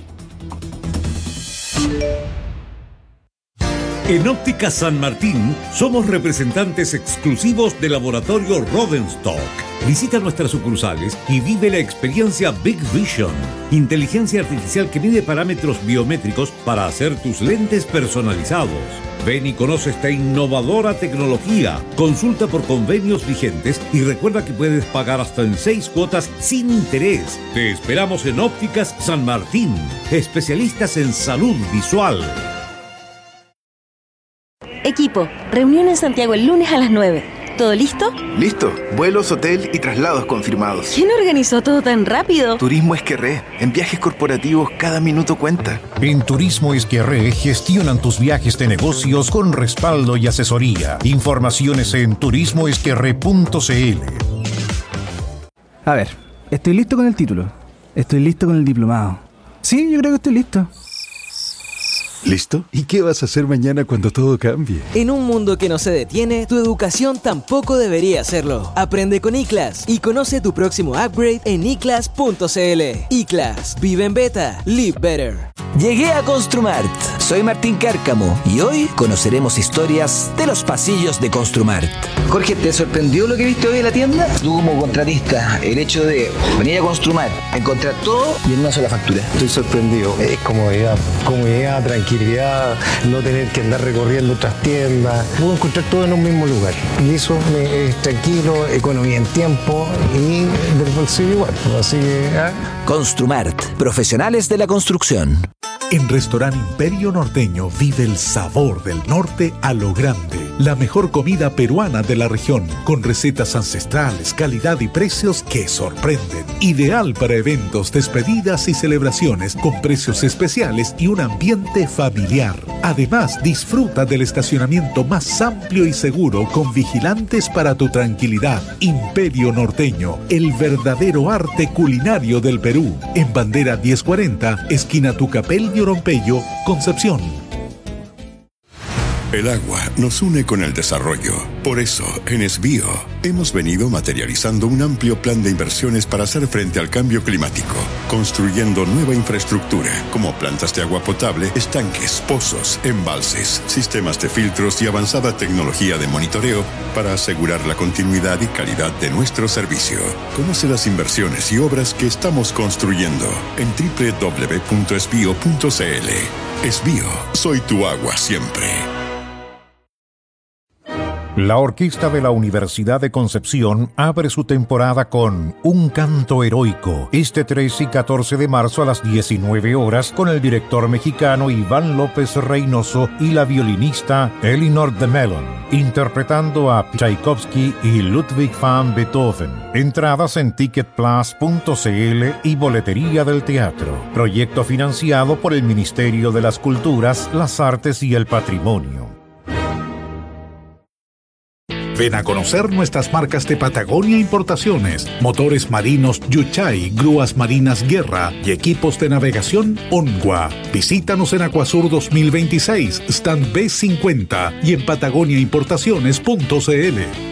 Speaker 24: En Óptica San Martín somos representantes exclusivos de Laboratorio Rodenstock. Visita nuestras sucursales y vive la experiencia Big Vision, inteligencia artificial que mide parámetros biométricos para hacer tus lentes personalizados. Ven y conoce esta innovadora tecnología. Consulta por convenios vigentes y recuerda que puedes pagar hasta en seis cuotas sin interés. Te esperamos en Ópticas San Martín, especialistas en salud visual.
Speaker 14: Equipo, reunión en Santiago el lunes a las nueve. ¿Todo listo?
Speaker 9: Listo. Vuelos, hotel y traslados confirmados.
Speaker 14: ¿Quién organizó todo tan rápido?
Speaker 9: Turismo Esquerré. En viajes corporativos cada minuto cuenta.
Speaker 20: En Turismo Esquerré gestionan tus viajes de negocios con respaldo y asesoría. Informaciones en turismo esquerré punto c l.
Speaker 21: A ver, estoy listo con el título. Estoy listo con el diplomado. Sí, yo creo que estoy listo.
Speaker 23: ¿Listo? ¿Y qué vas a hacer mañana cuando todo cambie?
Speaker 25: En un mundo que no se detiene, tu educación tampoco debería hacerlo. Aprende con iClass y conoce tu próximo upgrade en i class punto c l. iClass. Vive en beta. Live better.
Speaker 26: Llegué a Construmart. Soy Martín Cárcamo y hoy conoceremos historias de los pasillos de Construmart. Jorge, ¿te sorprendió lo que viste hoy en la tienda? Tú como contratista, el hecho de venir a Construmart, encontrar todo y en una sola factura.
Speaker 11: Estoy sorprendido. Es comodidad, comodidad, tranquilidad, no tener que andar recorriendo otras tiendas. Puedo encontrar todo en un mismo lugar. Y eso me, es tranquilo, economía en tiempo y del bolsillo igual. Así que... ¿eh?
Speaker 26: Construmart, profesionales de la construcción.
Speaker 17: En Restaurante Imperio Norteño vive el sabor del norte a lo grande. La mejor comida peruana de la región, con recetas ancestrales, calidad y precios que sorprenden. Ideal para eventos, despedidas y celebraciones, con precios especiales y un ambiente familiar. Además, disfruta del estacionamiento más amplio y seguro, con vigilantes para tu tranquilidad. Imperio Norteño, el verdadero arte culinario del Perú. En Bandera diez cuarenta, esquina Tucapel y Orompeyo, Concepción.
Speaker 27: El agua nos une con el desarrollo. Por eso, en Esbío, hemos venido materializando un amplio plan de inversiones para hacer frente al cambio climático, construyendo nueva infraestructura, como plantas de agua potable, estanques, pozos, embalses, sistemas de filtros y avanzada tecnología de monitoreo para asegurar la continuidad y calidad de nuestro servicio. Conoce las inversiones y obras que estamos construyendo en doble u doble u doble u punto esbío punto c l. Esbío, soy tu agua siempre.
Speaker 20: La Orquesta de la Universidad de Concepción abre su temporada con Un Canto Heroico, este trece y catorce de marzo a las diecinueve horas, con el director mexicano Iván López Reynoso y la violinista Elinor de Melon, interpretando a Tchaikovsky y Ludwig van Beethoven. Entradas en ticket plus punto c l y boletería del teatro. Proyecto financiado por el Ministerio de las Culturas, las Artes y el Patrimonio.
Speaker 17: Ven a conocer nuestras marcas de Patagonia Importaciones, motores marinos Yuchai, grúas marinas Guerra y equipos de navegación Ongua. Visítanos en Acuasur dos mil veintiséis, stand B cincuenta y en patagonia importaciones punto c l.